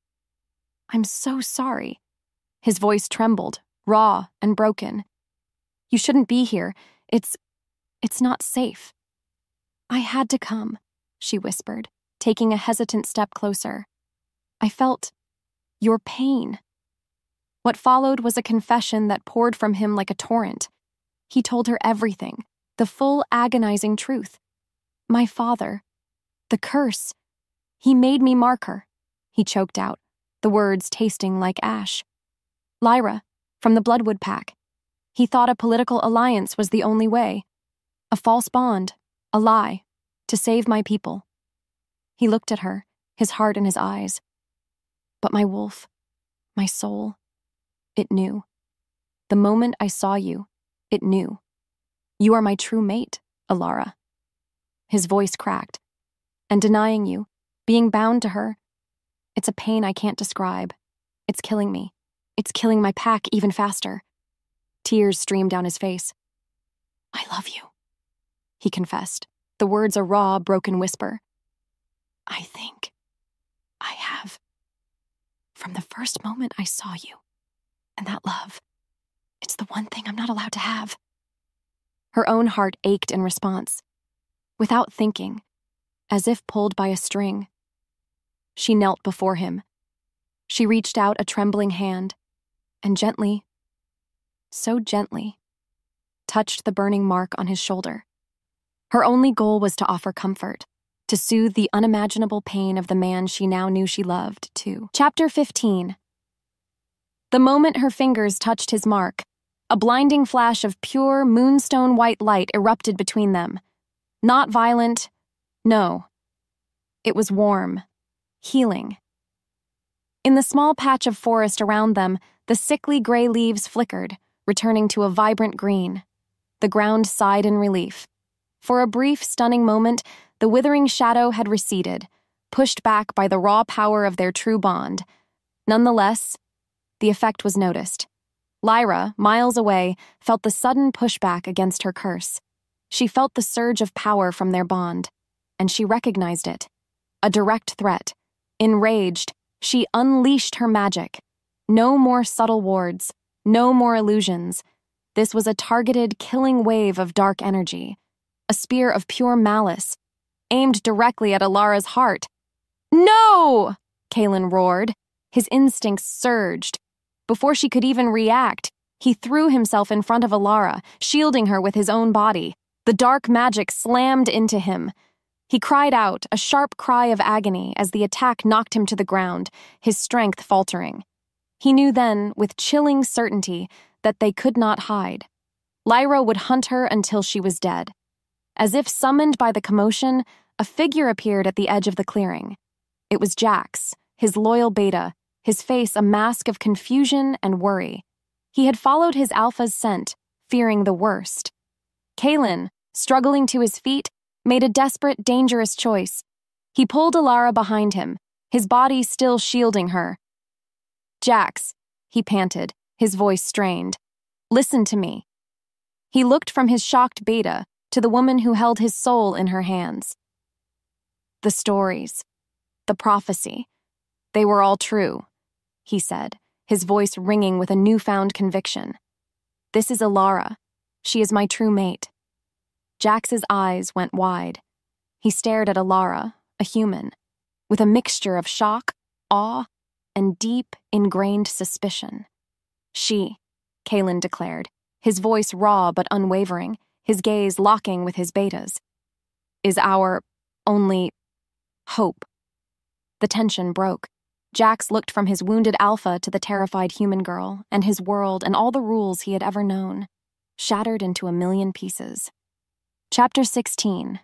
[SPEAKER 1] "I'm so sorry." His voice trembled, raw and broken. "You shouldn't be here. It's not safe." "I had to come," she whispered, taking a hesitant step closer. "I felt your pain." What followed was a confession that poured from him like a torrent. He told her everything, the full agonizing truth. "My father, the curse, he made me mark her," he choked out, the words tasting like ash. "Lyra, from the Bloodwood Pack. He thought a political alliance was the only way. A false bond, a lie, to save my people." He looked at her, his heart in his eyes. "But my wolf, my soul, it knew. The moment I saw you, it knew. You are my true mate, Elara." His voice cracked. "And denying you, being bound to her, it's a pain I can't describe. It's killing me. It's killing my pack even faster." Tears streamed down his face. "I love you," he confessed, the words a raw, broken whisper. "I think I have. From the first moment I saw you. And that love, it's the one thing I'm not allowed to have." Her own heart ached in response. Without thinking, as if pulled by a string, she knelt before him. She reached out a trembling hand, and gently, so gently, touched the burning mark on his shoulder. Her only goal was to offer comfort, to soothe the unimaginable pain of the man she now knew she loved, too. Chapter 15. The moment her fingers touched his mark, a blinding flash of pure, moonstone white light erupted between them. Not violent, no. It was warm, healing. In the small patch of forest around them, the sickly gray leaves flickered, returning to a vibrant green. The ground sighed in relief. For a brief, stunning moment, the withering shadow had receded, pushed back by the raw power of their true bond. Nonetheless, the effect was noticed. Lyra, miles away, felt the sudden pushback against her curse. She felt the surge of power from their bond, and she recognized it. A direct threat. Enraged, she unleashed her magic. No more subtle wards, no more illusions. This was a targeted, killing wave of dark energy. A spear of pure malice, aimed directly at Alara's heart. "No!" Kalen roared. His instincts surged. Before she could even react, he threw himself in front of Elara, shielding her with his own body. The dark magic slammed into him. He cried out, a sharp cry of agony, as the attack knocked him to the ground, his strength faltering. He knew then, with chilling certainty, that they could not hide. Lyra would hunt her until she was dead. As if summoned by the commotion, a figure appeared at the edge of the clearing. It was Jax, his loyal beta, his face a mask of confusion and worry. He had followed his alpha's scent, fearing the worst. Kalen, struggling to his feet, made a desperate, dangerous choice. He pulled Alara behind him, his body still shielding her. "Jax," he panted, his voice strained. "Listen to me." He looked from his shocked beta to the woman who held his soul in her hands. "The stories, the prophecy, they were all true," he said, his voice ringing with a newfound conviction. "This is Alara. She is my true mate." Jax's eyes went wide. He stared at Alara, a human, with a mixture of shock, awe, and deep, ingrained suspicion. "She," Kalen declared, his voice raw but unwavering, his gaze locking with his beta's, "is our only hope." The tension broke. Jax looked from his wounded alpha to the terrified human girl, and his world and all the rules he had ever known, shattered into a million pieces. Chapter 16.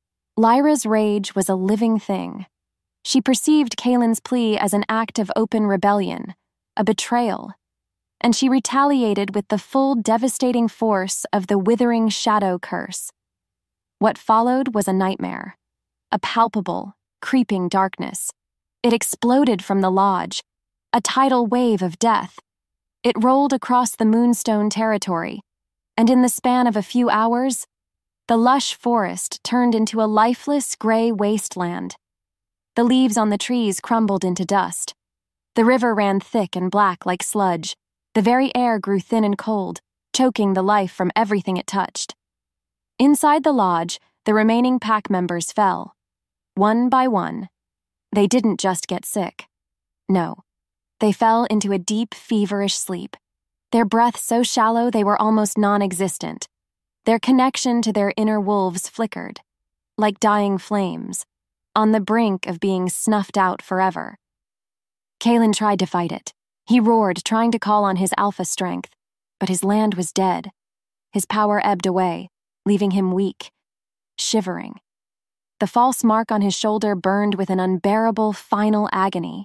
[SPEAKER 1] Lyra's rage was a living thing. She perceived Kalen's plea as an act of open rebellion, a betrayal, and she retaliated with the full devastating force of the withering shadow curse. What followed was a nightmare, a palpable, creeping darkness. It exploded from the lodge, a tidal wave of death. It rolled across the Moonstone territory, and in the span of a few hours, the lush forest turned into a lifeless gray wasteland. The leaves on the trees crumbled into dust. The river ran thick and black like sludge. The very air grew thin and cold, choking the life from everything it touched. Inside the lodge, the remaining pack members fell. One by one. They didn't just get sick. No. They fell into a deep, feverish sleep. Their breath so shallow they were almost non-existent. Their connection to their inner wolves flickered, like dying flames, on the brink of being snuffed out forever. Kalen tried to fight it. He roared, trying to call on his alpha strength, but his land was dead. His power ebbed away, leaving him weak, shivering. The false mark on his shoulder burned with an unbearable final agony.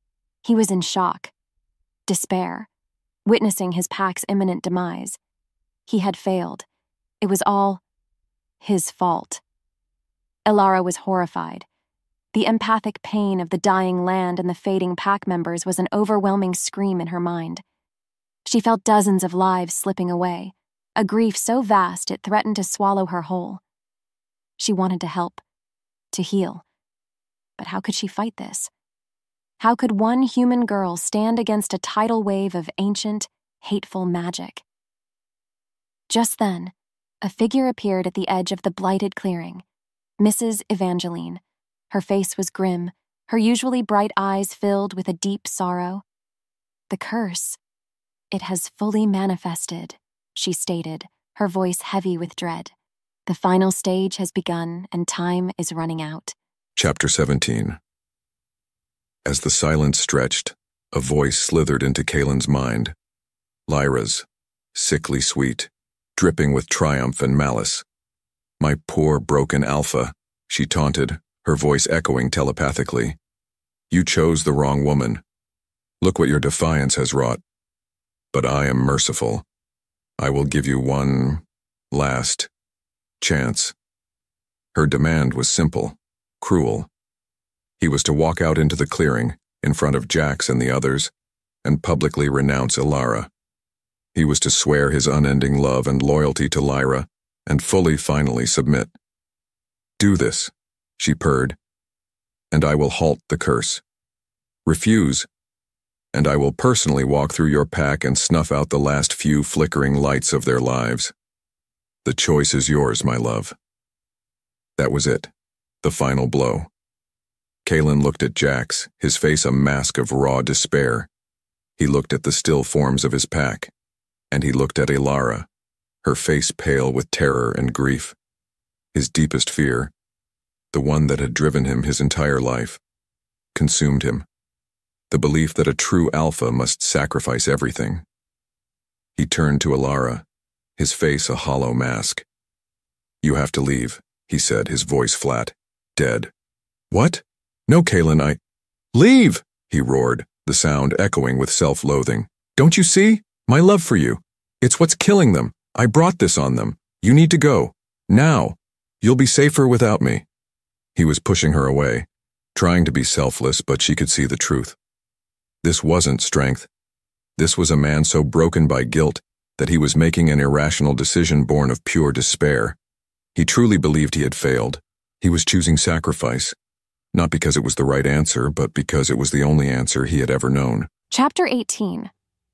[SPEAKER 1] He was in shock, despair, witnessing his pack's imminent demise. He had failed. It was all his fault. Alara was horrified. The empathic pain of the dying land and the fading pack members was an overwhelming scream in her mind. She felt dozens of lives slipping away, a grief so vast it threatened to swallow her whole. She wanted to help, to heal. But how could she fight this? How could one human girl stand against a tidal wave of ancient, hateful magic? Just then, a figure appeared at the edge of the blighted clearing. Mrs. Evangeline. Her face was grim, her usually bright eyes filled with a deep sorrow. "The curse. It has fully manifested," she stated, her voice heavy with dread. "The final stage has begun and time is running out."
[SPEAKER 2] Chapter 17. As the silence stretched, a voice slithered into Kalen's mind. Lyra's, sickly sweet, dripping with triumph and malice. "My poor broken alpha," she taunted, her voice echoing telepathically. "You chose the wrong woman. Look what your defiance has wrought. But I am merciful. I will give you one last chance." Her demand was simple, cruel. He was to walk out into the clearing, in front of Jax and the others, and publicly renounce Alara. He was to swear his unending love and loyalty to Lyra, and finally submit. "Do this," she purred, "and I will halt the curse. Refuse, and I will personally walk through your pack and snuff out the last few flickering lights of their lives. The choice is yours, my love." That was it, the final blow. Kalen looked at Jax, his face a mask of raw despair. He looked at the still forms of his pack, and he looked at Alara, her face pale with terror and grief. His deepest fear, the one that had driven him his entire life, consumed him. the belief that a true alpha must sacrifice everything. He turned to Alara, his face a hollow mask. "You have to leave," he said, his voice flat, dead. "What? No, Kaylin, Leave!" he roared, the sound echoing with self-loathing. "Don't you see? My love for you. It's what's killing them. I brought this on them. You need to go. Now. You'll be safer without me." He was pushing her away, trying to be selfless, but she could see the truth. This wasn't strength. This was a man so broken by guilt that he was making an irrational decision born of pure despair. He truly believed he had failed. He was choosing sacrifice, not because it was the right answer, but because it was the only answer he had ever known.
[SPEAKER 1] Chapter 18.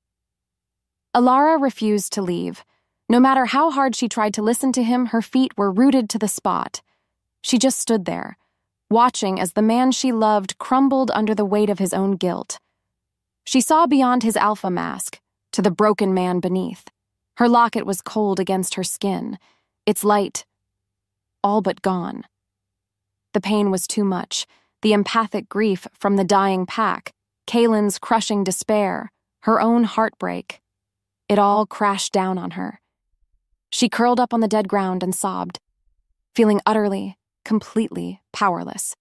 [SPEAKER 1] Alara refused to leave. No matter how hard she tried to listen to him, her feet were rooted to the spot. She just stood there, watching as the man she loved crumbled under the weight of his own guilt. She saw beyond his alpha mask, to the broken man beneath. Her locket was cold against her skin, its light all but gone. The pain was too much, the empathic grief from the dying pack, Kaylin's crushing despair, her own heartbreak. It all crashed down on her. She curled up on the dead ground and sobbed, feeling utterly, completely powerless.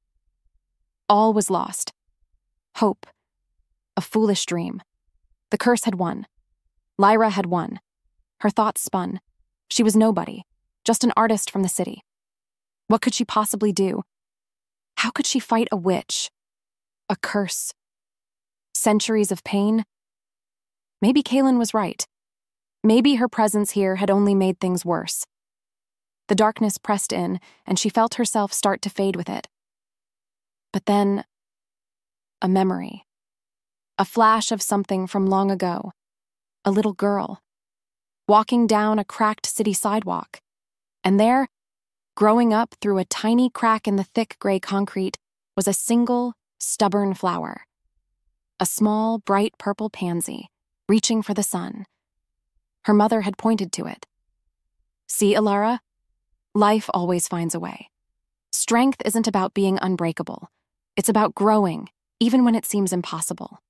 [SPEAKER 1] All was lost. Hope. A foolish dream. The curse had won. Lyra had won. Her thoughts spun. She was nobody, just an artist from the city. What could she possibly do? How could she fight a witch? A curse? Centuries of pain? Maybe Kaylin was right. Maybe her presence here had only made things worse. The darkness pressed in, and she felt herself start to fade with it. But then, a memory. A flash of something from long ago. A little girl, walking down a cracked city sidewalk. And there, growing up through a tiny crack in the thick gray concrete, was a single, stubborn flower. A small, bright purple pansy, reaching for the sun. Her mother had pointed to it. "See, Alara? Life always finds a way. Strength isn't about being unbreakable. It's about growing, even when it seems impossible."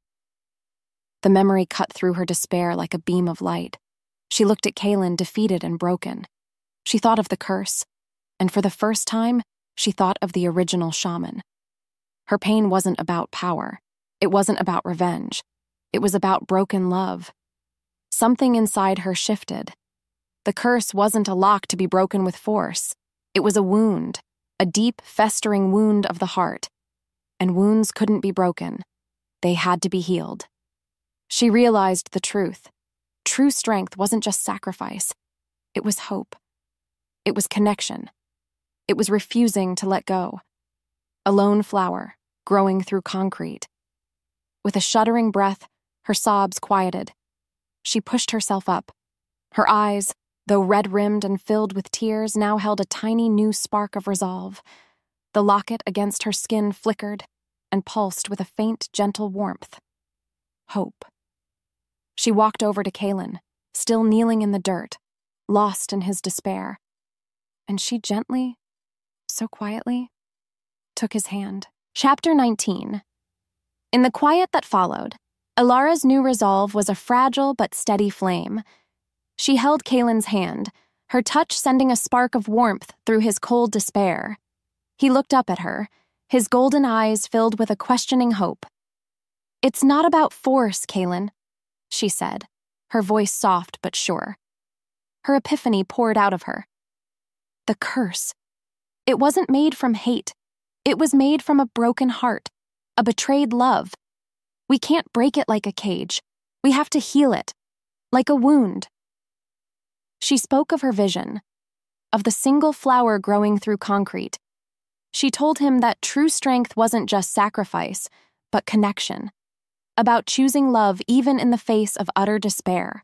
[SPEAKER 1] The memory cut through her despair like a beam of light. She looked at Kaylin, defeated and broken. She thought of the curse, and for the first time, she thought of the original shaman. Her pain wasn't about power. It wasn't about revenge. It was about broken love. Something inside her shifted. The curse wasn't a lock to be broken with force. It was a wound, a deep, festering wound of the heart. And wounds couldn't be broken. They had to be healed. She realized the truth. True strength wasn't just sacrifice. It was hope. It was connection. It was refusing to let go. A lone flower, growing through concrete. With a shuddering breath, her sobs quieted. She pushed herself up. Her eyes, though red-rimmed and filled with tears, now held a tiny new spark of resolve. The locket against her skin flickered and pulsed with a faint, gentle warmth. Hope. She walked over to Kaylin, still kneeling in the dirt, lost in his despair. And she gently, so quietly, took his hand. Chapter 19. In the quiet that followed, Alara's new resolve was a fragile but steady flame. She held Kaylin's hand, her touch sending a spark of warmth through his cold despair. He looked up at her, his golden eyes filled with a questioning hope. "It's not about force, Kaylin," she said, her voice soft but sure. Her epiphany poured out of her. The curse. It wasn't made from hate. It was made from a broken heart, a betrayed love. We can't break it like a cage. We have to heal it, like a wound. She spoke of her vision, of the single flower growing through concrete. She told him that true strength wasn't just sacrifice, but connection, about choosing love even in the face of utter despair.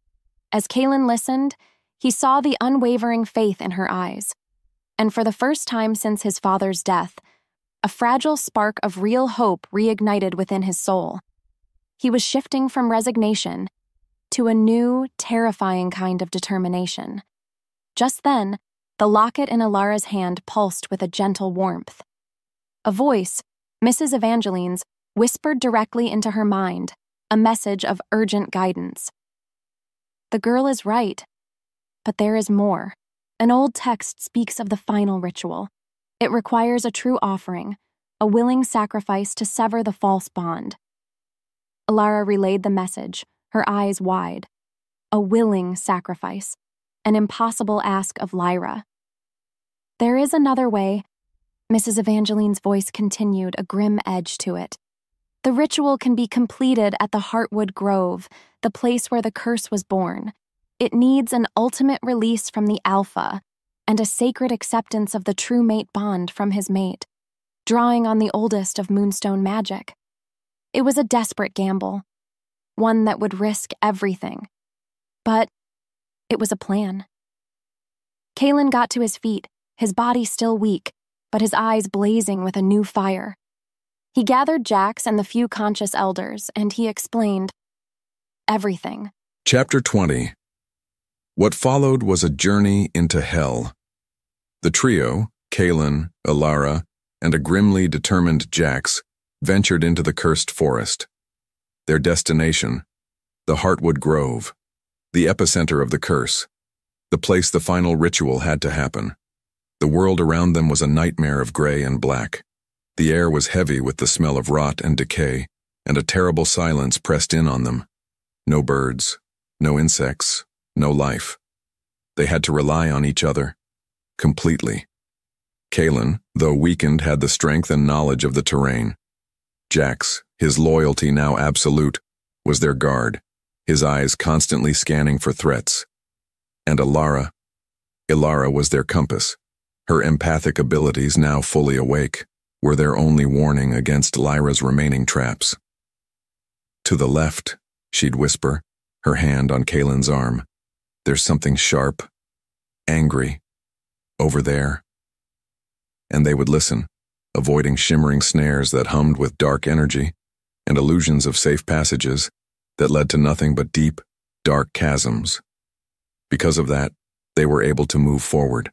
[SPEAKER 1] As Kaylin listened, he saw the unwavering faith in her eyes, and for the first time since his father's death, a fragile spark of real hope reignited within his soul. He was shifting from resignation to a new, terrifying kind of determination. Just then, the locket in Alara's hand pulsed with a gentle warmth. A voice, Mrs. Evangeline's, whispered directly into her mind, a message of urgent guidance. The girl is right, but there is more. An old text speaks of the final ritual. It requires a true offering, a willing sacrifice to sever the false bond. Alara relayed the message, her eyes wide. A willing sacrifice, an impossible ask of Lyra. There is another way, Mrs. Evangeline's voice continued, a grim edge to it. The ritual can be completed at the Heartwood Grove, the place where the curse was born. It needs an ultimate release from the Alpha and a sacred acceptance of the true mate bond from his mate, drawing on the oldest of Moonstone magic. It was a desperate gamble, one that would risk everything. But it was a plan. Kalen got to his feet, his body still weak, but his eyes blazing with a new fire. He gathered Jax and the few conscious elders, and he explained everything.
[SPEAKER 2] Chapter 20. What followed was a journey into hell. The trio, Kalen, Alara, and a grimly determined Jax, ventured into the cursed forest. Their destination, the Heartwood Grove, the epicenter of the curse, the place the final ritual had to happen. The world around them was a nightmare of gray and black. The air was heavy with the smell of rot and decay, and a terrible silence pressed in on them. No birds, no insects, no life. They had to rely on each other, completely. Kalen, though weakened, had the strength and knowledge of the terrain. Jax, his loyalty now absolute, was their guard, his eyes constantly scanning for threats. And Alara was their compass. Her empathic abilities, now fully awake, were their only warning against Lyra's remaining traps. To the left, she'd whisper, her hand on Kalen's arm. There's something sharp, angry, over there. And they would listen, avoiding shimmering snares that hummed with dark energy and illusions of safe passages that led to nothing but deep, dark chasms. Because of that, they were able to move forward.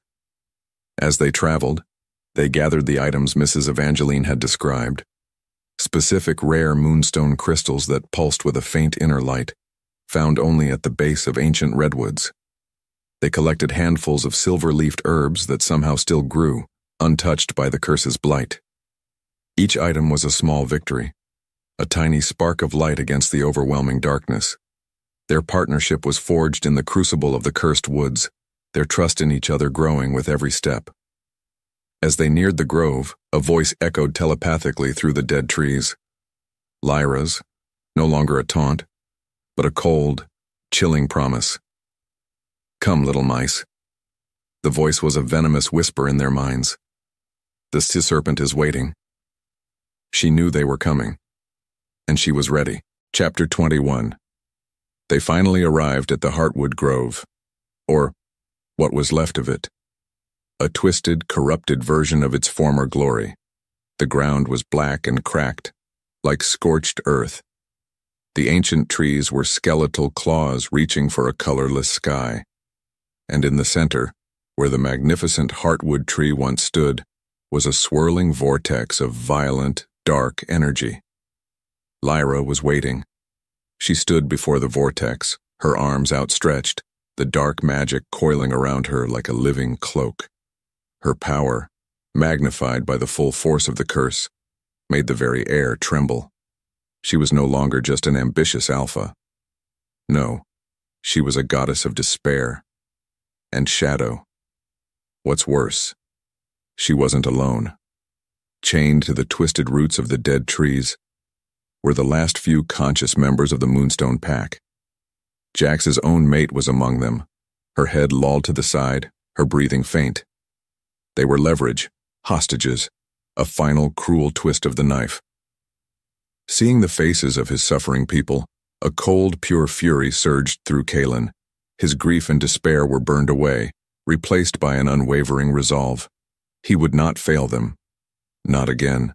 [SPEAKER 2] As they traveled, they gathered the items Mrs. Evangeline had described, specific rare moonstone crystals that pulsed with a faint inner light, found only at the base of ancient redwoods. They collected handfuls of silver-leafed herbs that somehow still grew, untouched by the curse's blight. Each item was a small victory, a tiny spark of light against the overwhelming darkness. Their partnership was forged in the crucible of the cursed woods, their trust in each other growing with every step. As they neared the grove, a voice echoed telepathically through the dead trees. Lyra's, no longer a taunt, but a cold, chilling promise. Come, little mice. The voice was a venomous whisper in their minds. The sea serpent is waiting. She knew they were coming, and she was ready. Chapter 21. They finally arrived at the Heartwood Grove, or what was left of it. A twisted, corrupted version of its former glory. The ground was black and cracked, like scorched earth. The ancient trees were skeletal claws reaching for a colorless sky. And in the center, where the magnificent Heartwood tree once stood, was a swirling vortex of violent, dark energy. Lyra was waiting. She stood before the vortex, her arms outstretched, the dark magic coiling around her like a living cloak. Her power, magnified by the full force of the curse, made the very air tremble. She was no longer just an ambitious alpha. No, she was a goddess of despair and shadow. What's worse, she wasn't alone. Chained to the twisted roots of the dead trees were the last few conscious members of the Moonstone Pack. Jax's own mate was among them, her head lolled to the side, her breathing faint. They were leverage, hostages, a final cruel twist of the knife. Seeing the faces of his suffering people, a cold, pure fury surged through Kalen. His grief and despair were burned away, replaced by an unwavering resolve. He would not fail them. Not again.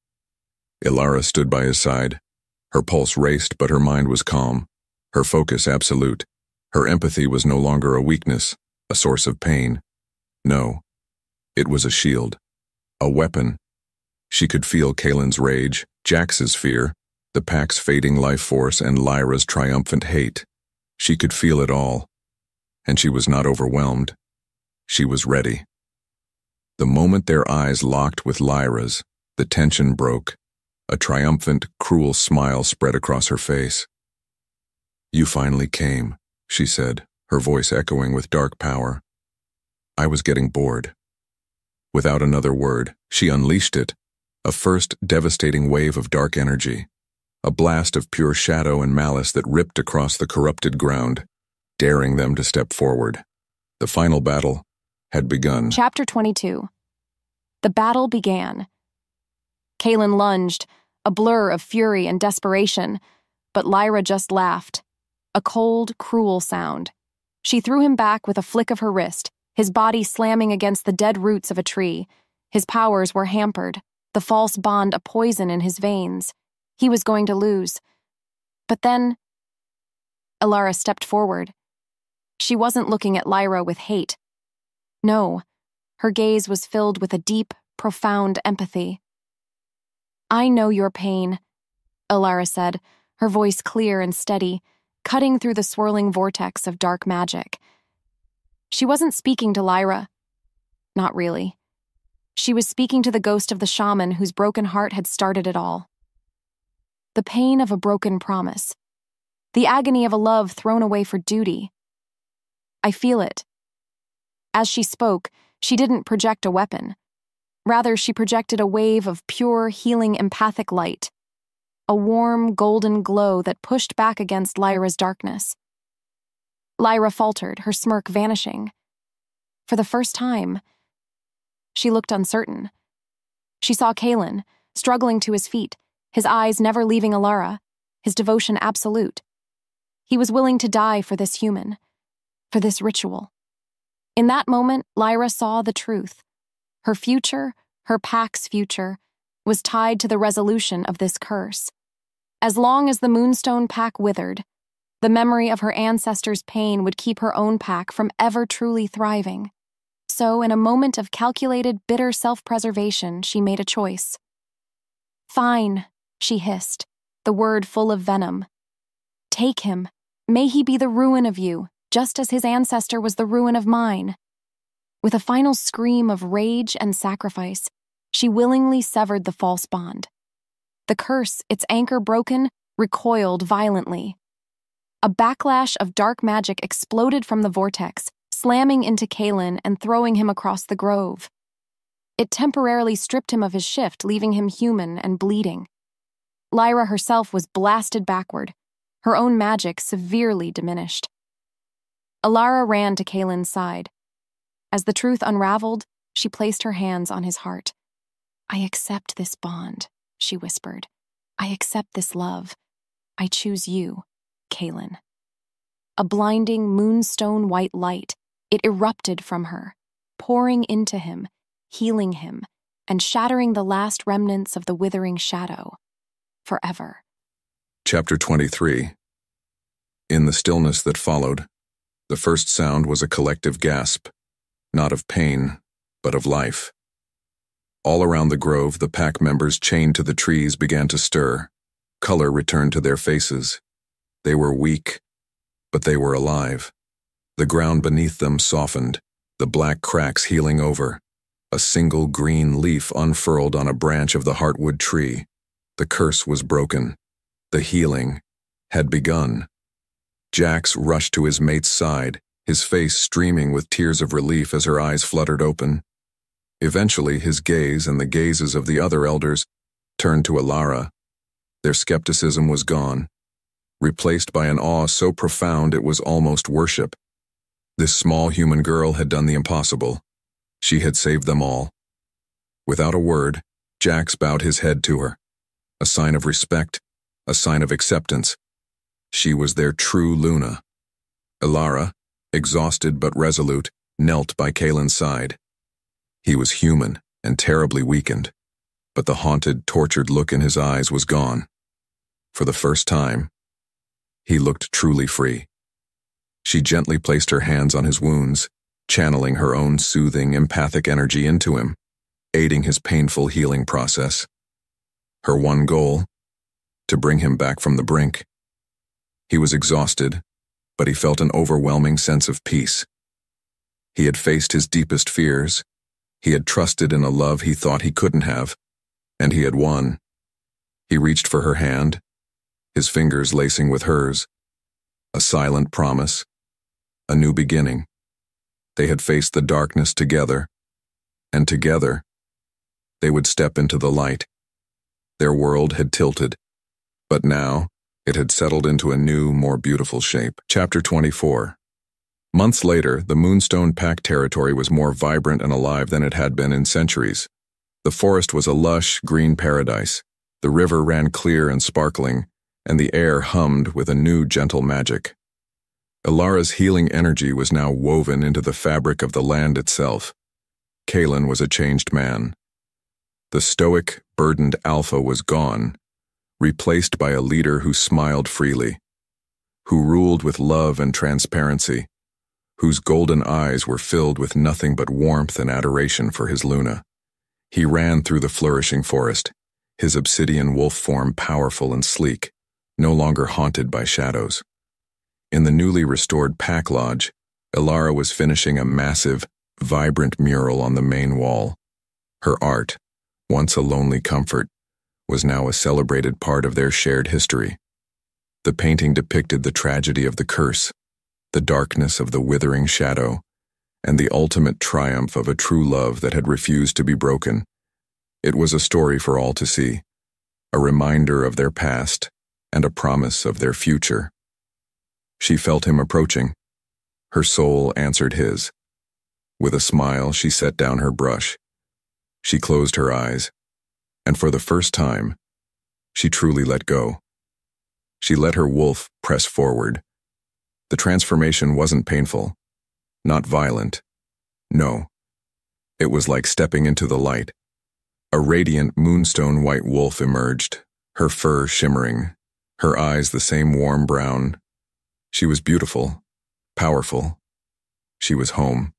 [SPEAKER 2] Alara stood by his side. Her pulse raced, but her mind was calm, her focus absolute. Her empathy was no longer a weakness, a source of pain. No, it was a shield, a weapon. She could feel Kalen's rage, Jax's fear, the pack's fading life force, and Lyra's triumphant hate. She could feel it all. And she was not overwhelmed. She was ready. The moment their eyes locked with Lyra's, the tension broke. A triumphant, cruel smile spread across her face. "You finally came," she said, her voice echoing with dark power. "I was getting bored." Without another word, she unleashed it, a first devastating wave of dark energy, a blast of pure shadow and malice that ripped across the corrupted ground, daring them to step forward. The final battle had begun.
[SPEAKER 1] Chapter 22. The battle began. Kaelin lunged, a blur of fury and desperation, but Lyra just laughed. A cold, cruel sound. She threw him back with a flick of her wrist, his body slamming against the dead roots of a tree. His powers were hampered, the false bond a poison in his veins. He was going to lose. But then Alara stepped forward. She wasn't looking at Lyra with hate. No, her gaze was filled with a deep, profound empathy. "I know your pain," Alara said, her voice clear and steady, cutting through the swirling vortex of dark magic. She wasn't speaking to Lyra. Not really. She was speaking to the ghost of the shaman whose broken heart had started it all. The pain of a broken promise. The agony of a love thrown away for duty. "I feel it." As she spoke, she didn't project a weapon. Rather, she projected a wave of pure, healing, empathic light. A warm, golden glow that pushed back against Lyra's darkness. Lyra faltered, her smirk vanishing. For the first time, she looked uncertain. She saw Kaelin, struggling to his feet, his eyes never leaving Alara, his devotion absolute. He was willing to die for this human, for this ritual. In that moment, Lyra saw the truth. Her future, her pack's future, was tied to the resolution of this curse. As long as the Moonstone pack withered, the memory of her ancestors' pain would keep her own pack from ever truly thriving. So, in a moment of calculated, bitter self-preservation, she made a choice. "Fine," she hissed, the word full of venom. "Take him. May he be the ruin of you, just as his ancestor was the ruin of mine." With a final scream of rage and sacrifice, she willingly severed the false bond. The curse, its anchor broken, recoiled violently. A backlash of dark magic exploded from the vortex, slamming into Kaelin and throwing him across the grove. It temporarily stripped him of his shift, leaving him human and bleeding. Lyra herself was blasted backward, her own magic severely diminished. Alara ran to Kaelin's side. As the truth unraveled, she placed her hands on his heart. "I accept this bond," she whispered. "I accept this love. I choose you, Kaelin." A blinding moonstone white light, it erupted from her, pouring into him, healing him, and shattering the last remnants of the withering shadow. Forever.
[SPEAKER 2] Chapter 23. In the stillness that followed, the first sound was a collective gasp, not of pain, but of life. All around the grove, the pack members chained to the trees began to stir. Color returned to their faces. They were weak, but they were alive. The ground beneath them softened, the black cracks healing over. A single green leaf unfurled on a branch of the heartwood tree. The curse was broken. The healing had begun. Jax rushed to his mate's side, his face streaming with tears of relief as her eyes fluttered open. Eventually, his gaze and the gazes of the other elders turned to Alara. Their skepticism was gone, replaced by an awe so profound it was almost worship. This small human girl had done the impossible. She had saved them all. Without a word, Jax bowed his head to her, a sign of respect, a sign of acceptance. She was their true Luna. Alara, exhausted but resolute, knelt by Kaelin's side. He was human and terribly weakened, but the haunted, tortured look in his eyes was gone. For the first time, he looked truly free. She gently placed her hands on his wounds, channeling her own soothing, empathic energy into him, aiding his painful healing process. Her one goal? To bring him back from the brink. He was exhausted, but he felt an overwhelming sense of peace. He had faced his deepest fears. He had trusted in a love he thought he couldn't have, and he had won. He reached for her hand, his fingers lacing with hers. A silent promise, a new beginning. They had faced the darkness together, and together, they would step into the light. Their world had tilted, but now it had settled into a new, more beautiful shape. Chapter 24. Months later, the Moonstone Pack territory was more vibrant and alive than it had been in centuries. The forest was a lush, green paradise. The river ran clear and sparkling, and the air hummed with a new, gentle magic. Ilara's healing energy was now woven into the fabric of the land itself. Kalen was a changed man. The stoic, burdened alpha was gone, replaced by a leader who smiled freely, who ruled with love and transparency, whose golden eyes were filled with nothing but warmth and adoration for his Luna. He ran through the flourishing forest, his obsidian wolf form powerful and sleek, no longer haunted by shadows. In the newly restored pack lodge, Ilara was finishing a massive, vibrant mural on the main wall. Her art, once a lonely comfort, was now a celebrated part of their shared history. The painting depicted the tragedy of the curse, the darkness of the withering shadow, and the ultimate triumph of a true love that had refused to be broken. It was a story for all to see, a reminder of their past and a promise of their future. She felt him approaching. Her soul answered his. With a smile, she set down her brush. She closed her eyes, and for the first time, she truly let go. She let her wolf press forward. The transformation wasn't painful, not violent. No, it was like stepping into the light. A radiant moonstone white wolf emerged, her fur shimmering, her eyes the same warm brown. She was beautiful, powerful. She was home.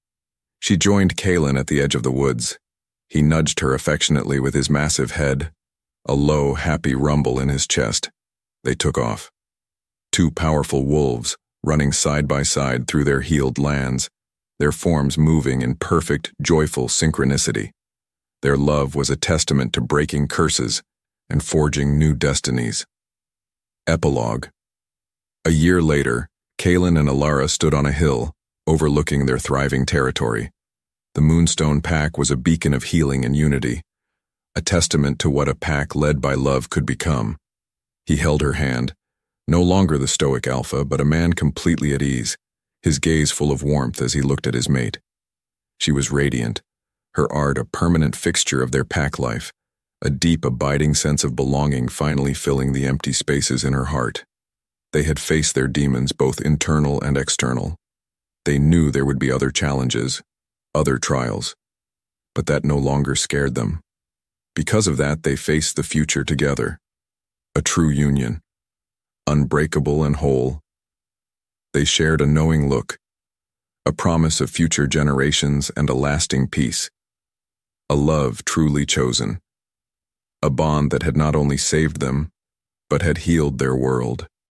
[SPEAKER 2] She joined Kalen at the edge of the woods. He nudged her affectionately with his massive head, a low, happy rumble in his chest. They took off. Two powerful wolves, running side by side through their healed lands, their forms moving in perfect, joyful synchronicity. Their love was a testament to breaking curses and forging new destinies. Epilogue. A year later, Kalen and Ilara stood on a hill, overlooking their thriving territory. The Moonstone Pack was a beacon of healing and unity, a testament to what a pack led by love could become. He held her hand, no longer the stoic alpha, but a man completely at ease, his gaze full of warmth as he looked at his mate. She was radiant, her art a permanent fixture of their pack life, a deep, abiding sense of belonging finally filling the empty spaces in her heart. They had faced their demons, both internal and external. They knew there would be other challenges, other trials, but that no longer scared them. Because of that, they faced the future together. A true union, unbreakable and whole. They shared a knowing look, a promise of future generations and a lasting peace. A love truly chosen. A bond that had not only saved them, but had healed their world.